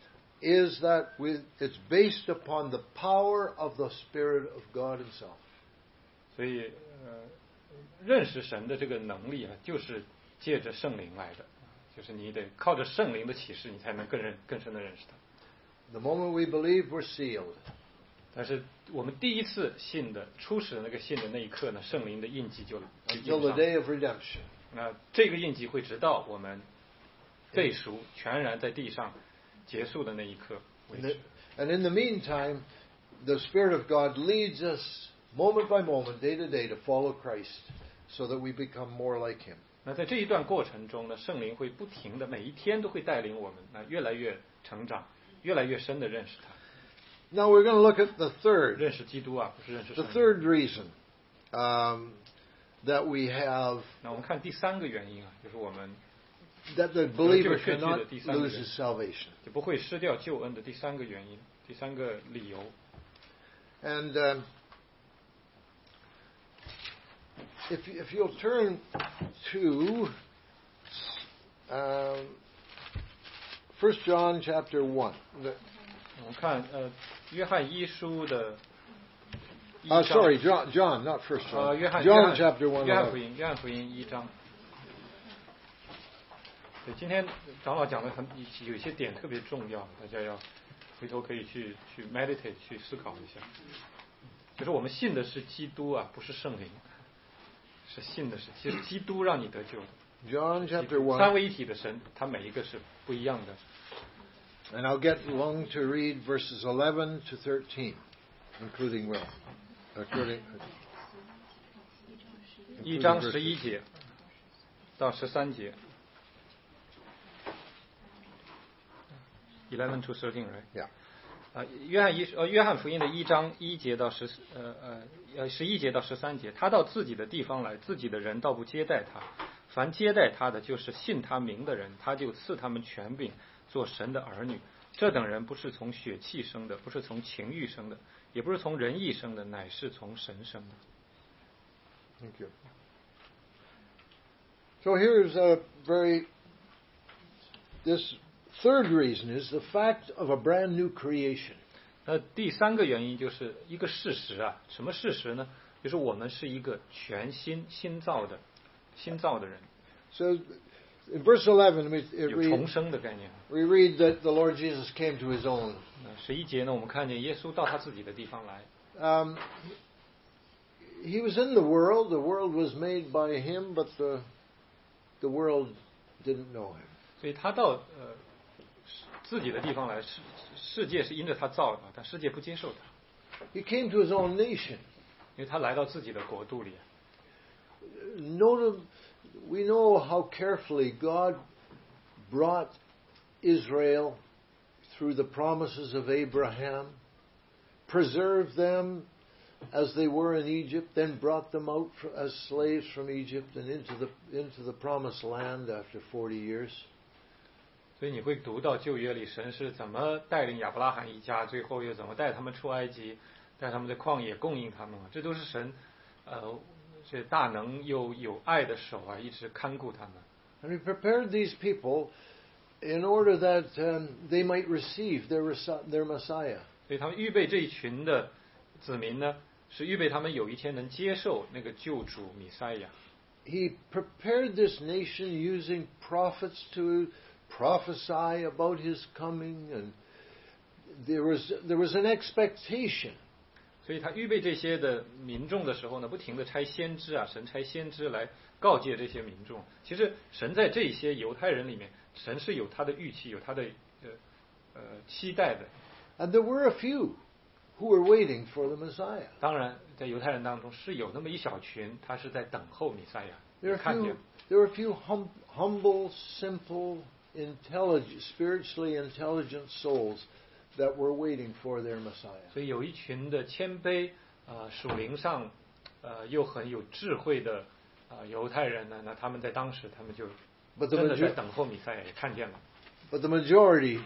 is that it's based upon the power of the Spirit of God himself. 所以认识神的这个能力啊，就是借着圣灵来的，就是你得靠着圣灵的启示，你才能更深的认识他。 The moment we believe, we're sealed. 但是我们第一次信的初始的那个信的那一刻呢，圣灵的印记就 Until the day of redemption. 那这个印记会直到我们背赎全然在地上结束的那一刻为止。 And in the meantime, the Spirit of God leads us moment by moment, day to day, to follow Christ, so that we become more like Him. 那在这一段过程中呢，圣灵会不停的每一天都会带领我们越来越成长，越来越深的认识他。 Now we're going to look at the third. 认识基督啊，不是认识圣 The 灵。 third reason that we have 那我们看第三个原因啊，就是我们 that the believer cannot lose his salvation. 就不会失掉救恩的第三个原因，第三个理由。 And if you'll turn to 1 John chapter 1. 我们看约翰一书的 sorry, John, not 1 John. 约翰 John chapter 1. 约翰福音1章。对，今天长老讲的有一些点特别重要，大家要回头可以去 meditate 去思考一下。就是我们信的是基督啊，不是圣灵，是信的是，其实基督让你得救的。 John chapter 1. 三位一体的神，他每一个是不一样的。 And I'll get along to read verses 11 to 13, including Will. 1章11节到13节。11 to 13, right? Yeah. 约翰福音的1章1节到11节到13节，他到自己的地方来，自己的人倒不接待他。凡接待他的，就是信他名的人，他就赐他们权柄，做神的儿女。这等人不是从血气生的，不是从情欲生的，也不是从人意生的，乃是从神生的。 Thank you. So here's this third reason is the fact of a brand new creation. 那第三个原因就是一个事实啊，什么事实呢？就是我们是一个全新造的人。 So in verse 11, 有重生的概念。 we read that the Lord Jesus came to his own. 11节呢，我们看见耶稣到他自己的地方来。 He was in the world was made by him, but the world didn't know him. 所以他到自己的地方来，世界是因着他造的，但世界不接受他。 He came to his own nation. 因为他来到自己的国度里。 We know how carefully God brought Israel through the promises of Abraham, preserved them as they were in Egypt, then brought them out as slaves from Egypt and into the promised land after 40 years. 所以你会读到旧约里神是怎么带领亚伯拉罕一家，最后又怎么带他们出埃及，带他们在旷野供应他们，这都是神这大能又有爱的手啊，一直看顾他们。 And He prepared these people in order that they might receive their Messiah. 所以他们预备这一群的子民呢，是预备他们有一天能接受那个救主弥赛亚。 He prepared this nation using prophets to prophesy about His coming, and there was an expectation. 所以他预备这些的民众的时候呢，不停地差先知啊，神差先知来告诫这些民众。其实神在这些犹太人里面，神是有他的预期，有他的期待的。 And there were a few who were waiting for the Messiah. 当然，在犹太人当中是有那么一小群，他是在等候弥赛亚。 There were a few humble, simple, spiritually intelligent souls that were waiting for their Messiah. 所以有一群的谦卑属灵上又很有智慧的犹太人呢，那他们在当时他们就真的在等候弥赛亚，也看见了。 But the majority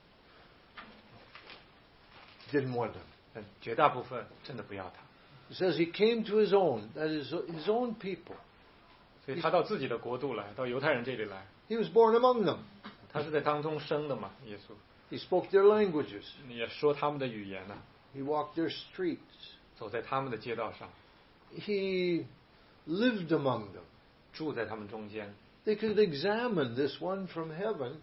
didn't want him. 绝大部分真的不要他。 It says he came to his own, that is his own people. 所以他到自己的国度来，到犹太人这里来。 He was born among them. 他是在当中生的嘛，耶稣。 He spoke their languages. 也说他们的语言呢。 He walked their streets. 走在他们的街道上。 He lived among them. 住在他们中间。 They could examine this one from heaven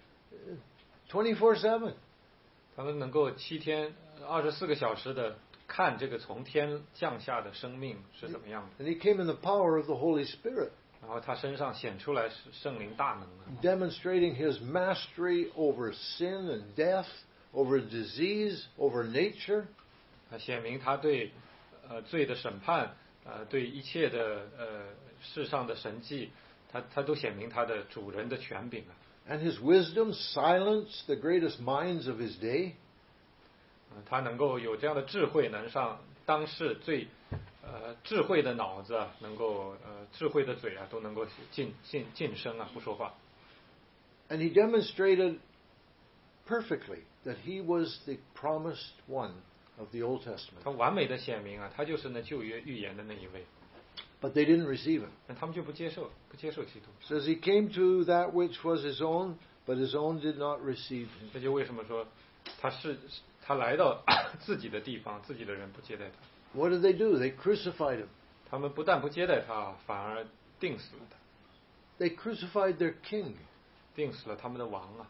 24/7. 他们能够7天24个小时的看这个从天降下的生命是怎么样的。 And he came in the power of the Holy Spirit. 然后他身上显出来是圣灵大能的。 Demonstrating his mastery over sin and death, over disease, over nature. 他显明他对罪的审判，对一切的世上的神迹，他都显明他的主人的权柄啊。 And his wisdom silenced the greatest minds of his day. 他能够有这样的智慧，能让当世最智慧的脑子啊，能够智慧的嘴啊，都能够晋升啊，不说话。 And he demonstrated perfectly that he was the promised one of the Old Testament. 他完美的显明啊，他就是那旧约预言的那一位。 But they didn't receive him. 但他们就不接受基督。 It says he came to that which was his own, but his own did not receive him. 这就为什么说他来到自己的地方，自己的人不接待他。 What did they do? They crucified him. 他们不但不接待他，反而钉死了他。 They crucified their king. 钉死了他们的王啊。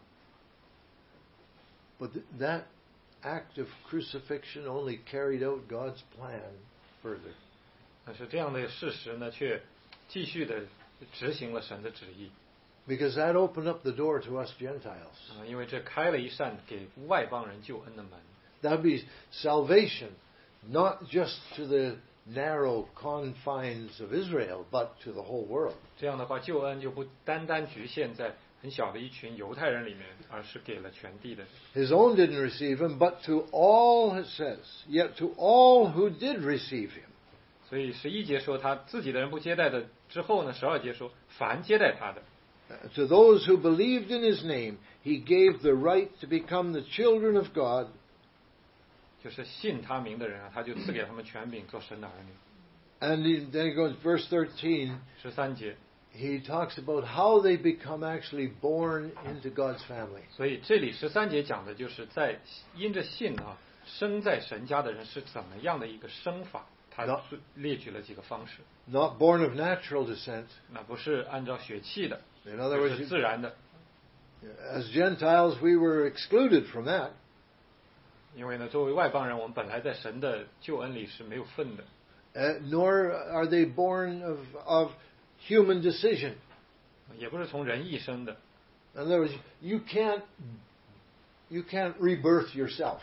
But that act of crucifixion only carried out God's plan further. 但是这样的事实呢，却继续的执行了神的旨意。 Because that opened up the door to us Gentiles. 因为这开了一扇给外邦人救恩的门。 That would be salvation, not just to the narrow confines of Israel, but to the whole world. 这样的话，救恩就不单单局限在很小的一群犹太人里面，而是给了全地的人。 His own didn't receive him, but to all, it says, yet to all who did receive him. 所以11节说他自己的人不接待的，之后呢12节说凡接待他的。 To those who believed in his name, he gave the right to become the children of God. 就是信他名的人啊，他就赐给他们权柄做神的儿女。 And then he goes, verse 13. 13节。 He talks about how they become actually born into God's family. 所以这里13节讲的就是在因着信啊，生在神家的人是怎么样的一个生法。他列举了几个方式。 Not born of natural descent. 那不是按照血气的， In other words, 是自然的。 As Gentiles, we were excluded from that. 因为呢，作为外邦人，我们本来在神的救恩里是没有份的。 Nor are they born of human decision. 也不是从人意生的。 In other words, you can't rebirth yourself.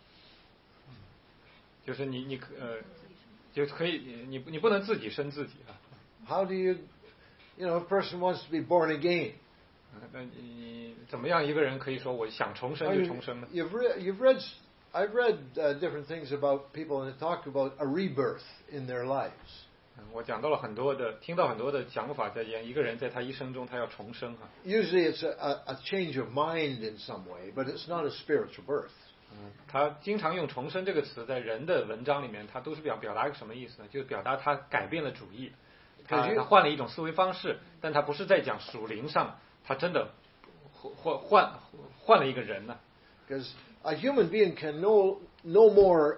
就是就可以你不能自己生自己啊。 How do you know, if a person wants to be born again? 那你怎么样一个人可以说我想重生就重生呢？ I've read different things about people and they talk about a rebirth in their lives. 我讲到了听到很多的讲法，在讲一个人在他一生中他要重生啊。 Usually it's a change of mind in some way, but it's not a spiritual birth. 他经常用重生这个词，在人的文章里面，他都是表达一个什么意思呢？就是表达他改变了主意，他换了一种思维方式，但他不是在讲属灵上，他真的换了一个人呢。 Because a human being can no more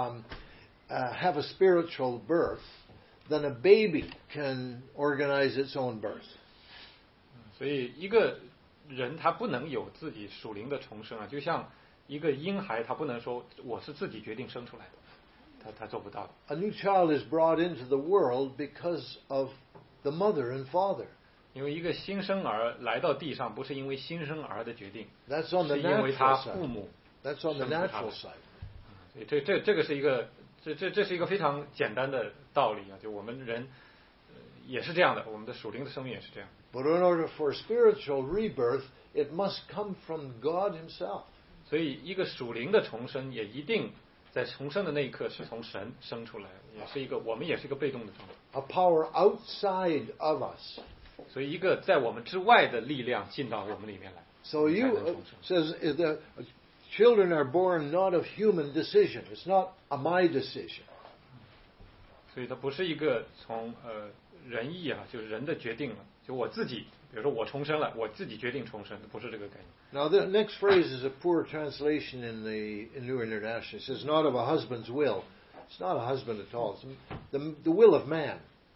have a spiritual birth than a baby can organize its own birth. 所以一个人他不能有自己属灵的重生啊，就像一个婴孩，他不能说我是自己决定生出来的，他做不到。 A new child is brought into the world because of the mother and father. 因为一个新生儿来到地上，不是因为新生儿的决定， That's on the 是因为他 natural 父母 side. That's on the 生出他 natural 的。 side. 所以这个是一个这是一个非常简单的道理啊，就我们人也是这样的，我们的属灵的生命也是这样。 But in order for spiritual rebirth, it must come from God Himself. 所以一个属灵的重生也一定在重生的那一刻是从神生出来，我们也是一个被动的状态。 A power outside of us. 所以一个在我们之外的力量进到我们里面来。 So says the children are born not of human decision. It's not my decision. 所以它不是一个从人意啊，就是人的决定了，就我自己，比如说我重生了，我自己决定重生，不是这个概念。 Now the next phrase is a poor translation in New International. It says not of a husband's will. It's not a husband at all. It's the will of man.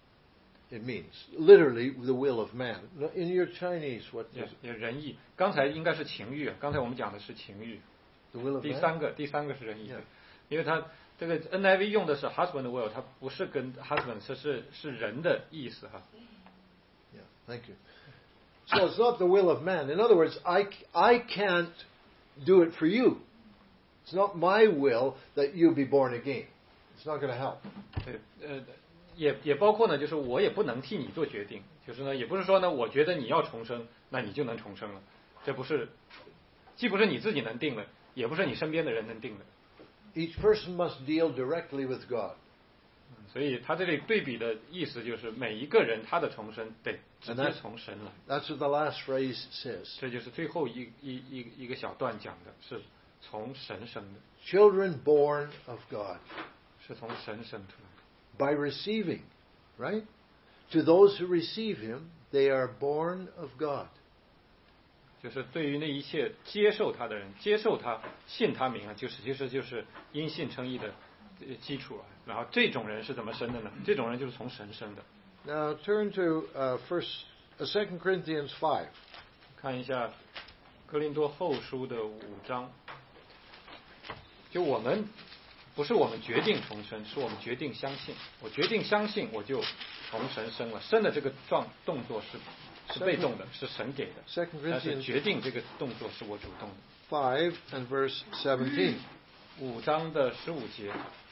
It means literally the will of man. In your Chinese, what? 也人意。刚才应该是情欲，刚才我们讲的是情欲。 The will of 第 man. 三个是人意， Yeah. 因为它这个 NIV 用的是 husband will， 它不是跟 husband 是人的意思哈。 Yeah, thank you. So it's not the will of man. In other words, I can't do it for you. It's not my will that you be born again. It's not going to help. 对，也包括呢，就是我也不能替你做决定，就是呢，也不是说呢，我觉得你要重生，那你就能重生了，这不是，既不是你自己能定的，也不是你身边的人能定的。 Each person must deal directly with God. 所以他这里对比的意思就是每一个人他的重生得直接从神来。 That's what the last phrase says. 这就是最后一个小段讲的，是从神生的。 Children born of God. 是从神生出来的。 By receiving, right? To those who receive Him, they are born of God. 就是对于那一切接受他的人，接受他信他名啊，其实就是因信称义的基础啊。然后这种人是怎么生的呢？这种人就是从神生的。 Now turn to 2 Corinthians 5. 看一下哥林多后书的5章。就我们不是我们决定重生，是我们决定相信。我决定相信，我就从神生了。生的这个动作是被动的，是神给的。但是决定这个动作是我主动的。 5 and verse 17. 5章的15节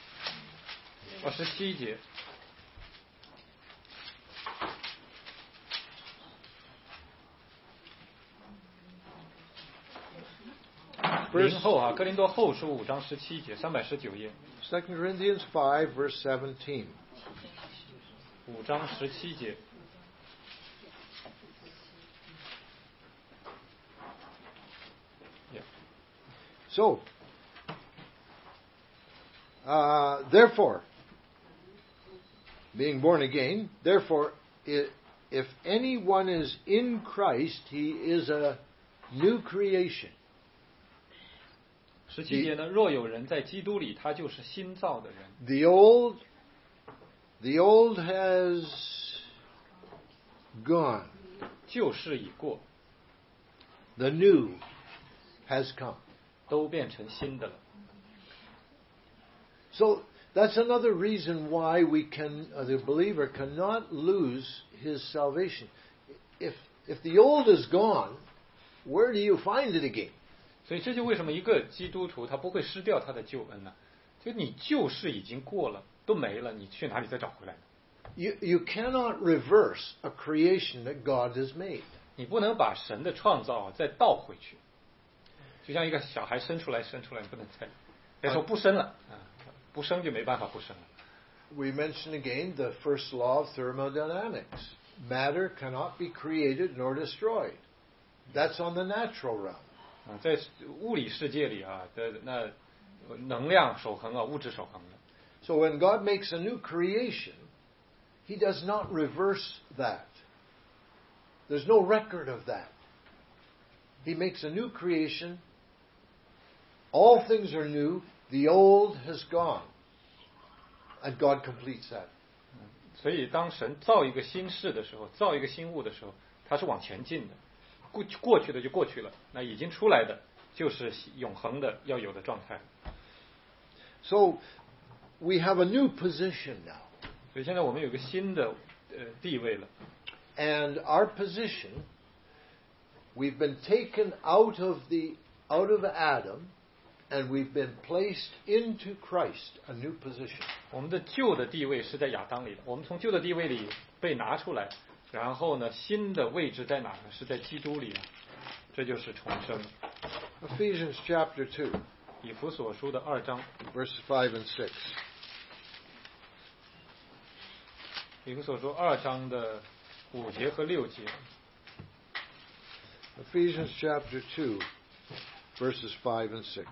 ，17节。零后啊，哥林多后书5章17节，319页。 2 Corinthians 5 verse 17. 5章17节。 So, therefore, being born again, therefore, if anyone is in Christ, he is a new creation. 17节呢，若有人在基督里，他就是新造的人。 The old has gone. 旧事已过。 The new has come. 都变成新的了。 So that's another reason why the believer cannot lose his salvation. If the old is gone, where do you find it again? 所以这就为什么一个基督徒他不会失掉他的救恩呢？就你旧事已经过了，都没了，你去哪里再找回来呢？ You cannot reverse a creation that God has made. 你不能把神的创造再倒回去。就像一个小孩生出来，你不能再别说不生了啊，不生就没办法不生了。 We mention again the first law of thermodynamics. Matter cannot be created nor destroyed. That's on the natural realm. 啊，在物理世界里啊那能量守恒啊，物质守恒的。 So when God makes a new creation, He does not reverse that. There's no record of that. He makes a new creation. All things are new. The old has gone. And God completes that. 所以当神造一个新事的时候，造一个新物的时候，它是往前进的。过去的就过去了，那已经出来的就是永恒的要有的状态。 So we have a new position now. 所以现在我们有个新的地位了。 And our position, we've been taken out of Adam, and we've been placed into Christ, a new position. 我们的旧的地位是在亚当里的，我们从旧的地位里被拿出来，然后呢，新的位置在哪呢？是在基督里啊，这就是重生。 Ephesians chapter 2, 以弗所书的2章 verses 5 and 6. 以弗所书2章的5节和6节。 Ephesians chapter 2, verses 5 and 6.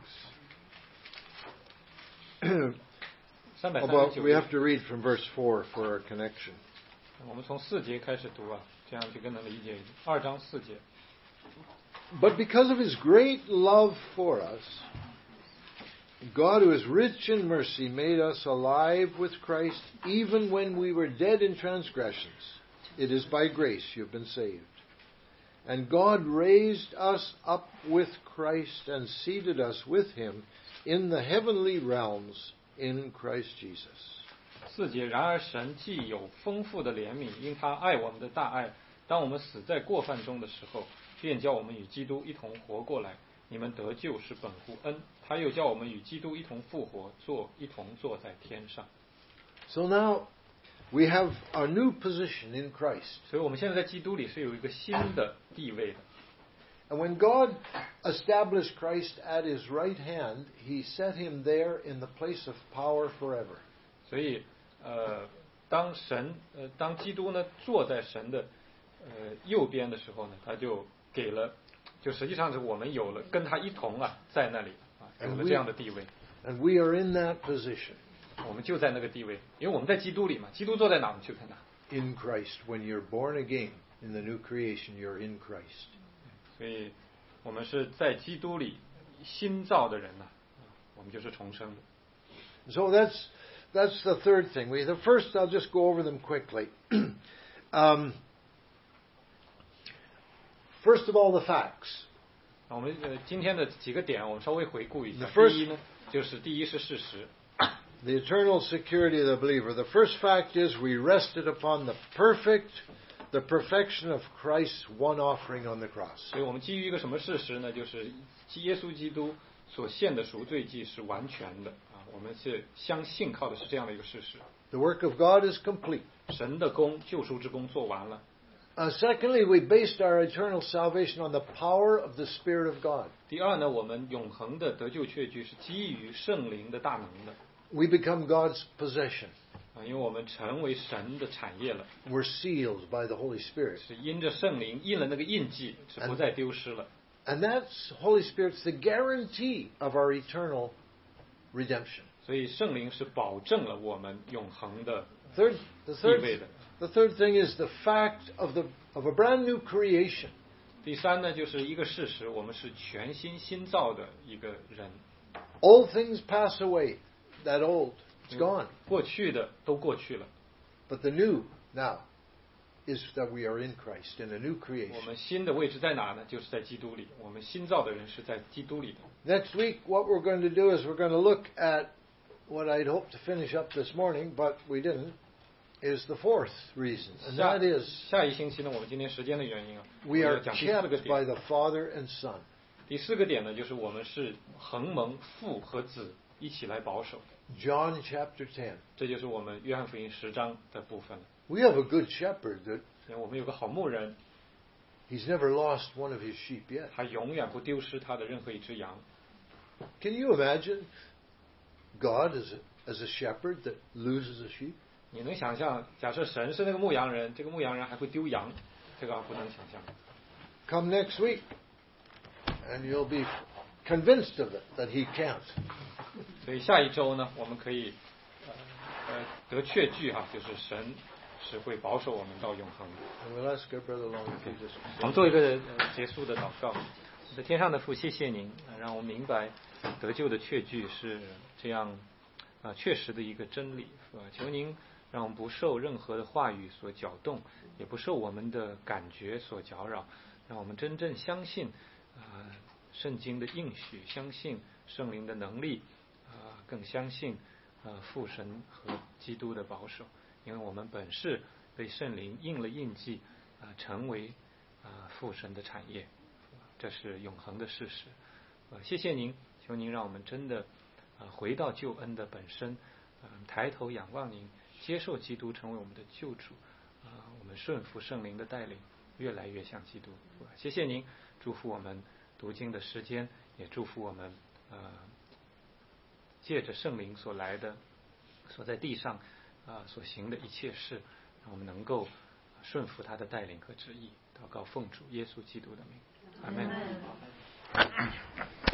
Well, we have to read from verse 4 for our connection. 我们从4节开始读啊，这样就更能理解2章4节。 But because of His great love for us, God, who is rich in mercy, made us alive with Christ even when we were dead in transgressions. It is by grace you have been saved. And God raised us up with Christ and seated us with Him in the heavenly realms in Christ Jesus. 4节，然而神既有丰富的怜悯，因他爱我们的大爱，当我们死在过犯中的时候，便叫我们与基督一同活过来。你们得救是本乎恩，他又叫我们与基督一同复活，一同坐在天上。 So now we have our new position in Christ. 所以我们现在在基督里是有一个新的地位的。 And when God established Christ at His right hand, He set Him there in the place of power forever. 所以当基督呢坐在神的右边的时候呢，他就给了，就实际上是我们有了跟他一同在那里有了这样的地位。 And we are in that position. 我们就在那个地位，因为我们在基督里嘛，基督坐在哪，我们就在哪。 In Christ, when you're born again in the new creation, you're in Christ. 所以我们是在基督里新造的人我们就是重生的。 So that's the third thing. The first, I'll just go over them quickly. First of all, the facts. 我们今天的几个点，我们稍微回顾一下。第一呢，就是第一是事实。 The eternal security of the believer. The first fact is we rested upon the perfection of Christ's one offering on the cross. 所以我们基于一个什么事实呢？就是耶稣基督所献的赎罪祭是完全的我们是相信靠的是这样的一个事实。 The work of God is complete. 神的功，救赎之功做完了。 Secondly, we based our eternal salvation on the power of the Spirit of God. 第二呢，我们永恒的得救确据是基于圣灵的大能的。 We become God's possession. 因为我们成为神的产业了。 We're sealed by the Holy Spirit. 是因着圣灵印了那个印记，是不再丢失了。 And that's Holy Spirit's the guarantee of our eternal redemption. 所以圣灵是保证了我们永恒的地位的。 The third thing is the fact of a brand new creation. 第三呢，就是一个事实，我们是全新新造的一个人。 All things pass away. That old, it's gone. 过去的都过去了。 But the new now is that we are in Christ, in a new creation. 我们新的位置在哪呢？就是在基督里。我们新造的人是在基督里的。 Next week, what we're going to do is we're going to look at what I'd hoped to finish up this morning, but we didn't, is the fourth reason. And that is, 下一星期呢，我们今天时间的原因 we are 讲第四个 kept by 点。 the Father and Son. 第四个点呢，就是我们是恒蒙父和子一起来保守。 John chapter 10. 这就是我们约翰福音10章的部分。 We have a good shepherd that 我们有个好牧人， he's never lost one of his sheep yet. 他永远不丢失他的任何一只羊。 Can you imagine God as a shepherd that loses a sheep? 你能想象，假设神是那个牧羊人，这个牧羊人还会丢羊，这个不能想象。 Come next week, and you'll be convinced of it, that he can't. 所以下一周呢，我们可以得确据就是神是会保守我们到永恒。 And we'll ask our brother Long if he just 我们做一个结束的祷告。在天上的父，谢谢您，让我们明白得救的确据是这样确实的一个真理。求您让我们不受任何的话语所搅动，也不受我们的感觉所搅扰，让我们真正相信圣经的应许，相信圣灵的能力，更相信父神和基督的保守。因为我们本是被圣灵印了印记，成为父神的产业，这是永恒的事实。谢谢您，求您让我们真的回到救恩的本身，抬头仰望您，接受基督成为我们的救主，我们顺服圣灵的带领，越来越像基督。谢谢您，祝福我们读经的时间，也祝福我们借着圣灵所来的，所在地上所行的一切事，让我们能够顺服他的带领和旨意。祷告奉主耶稣基督的名，阿门。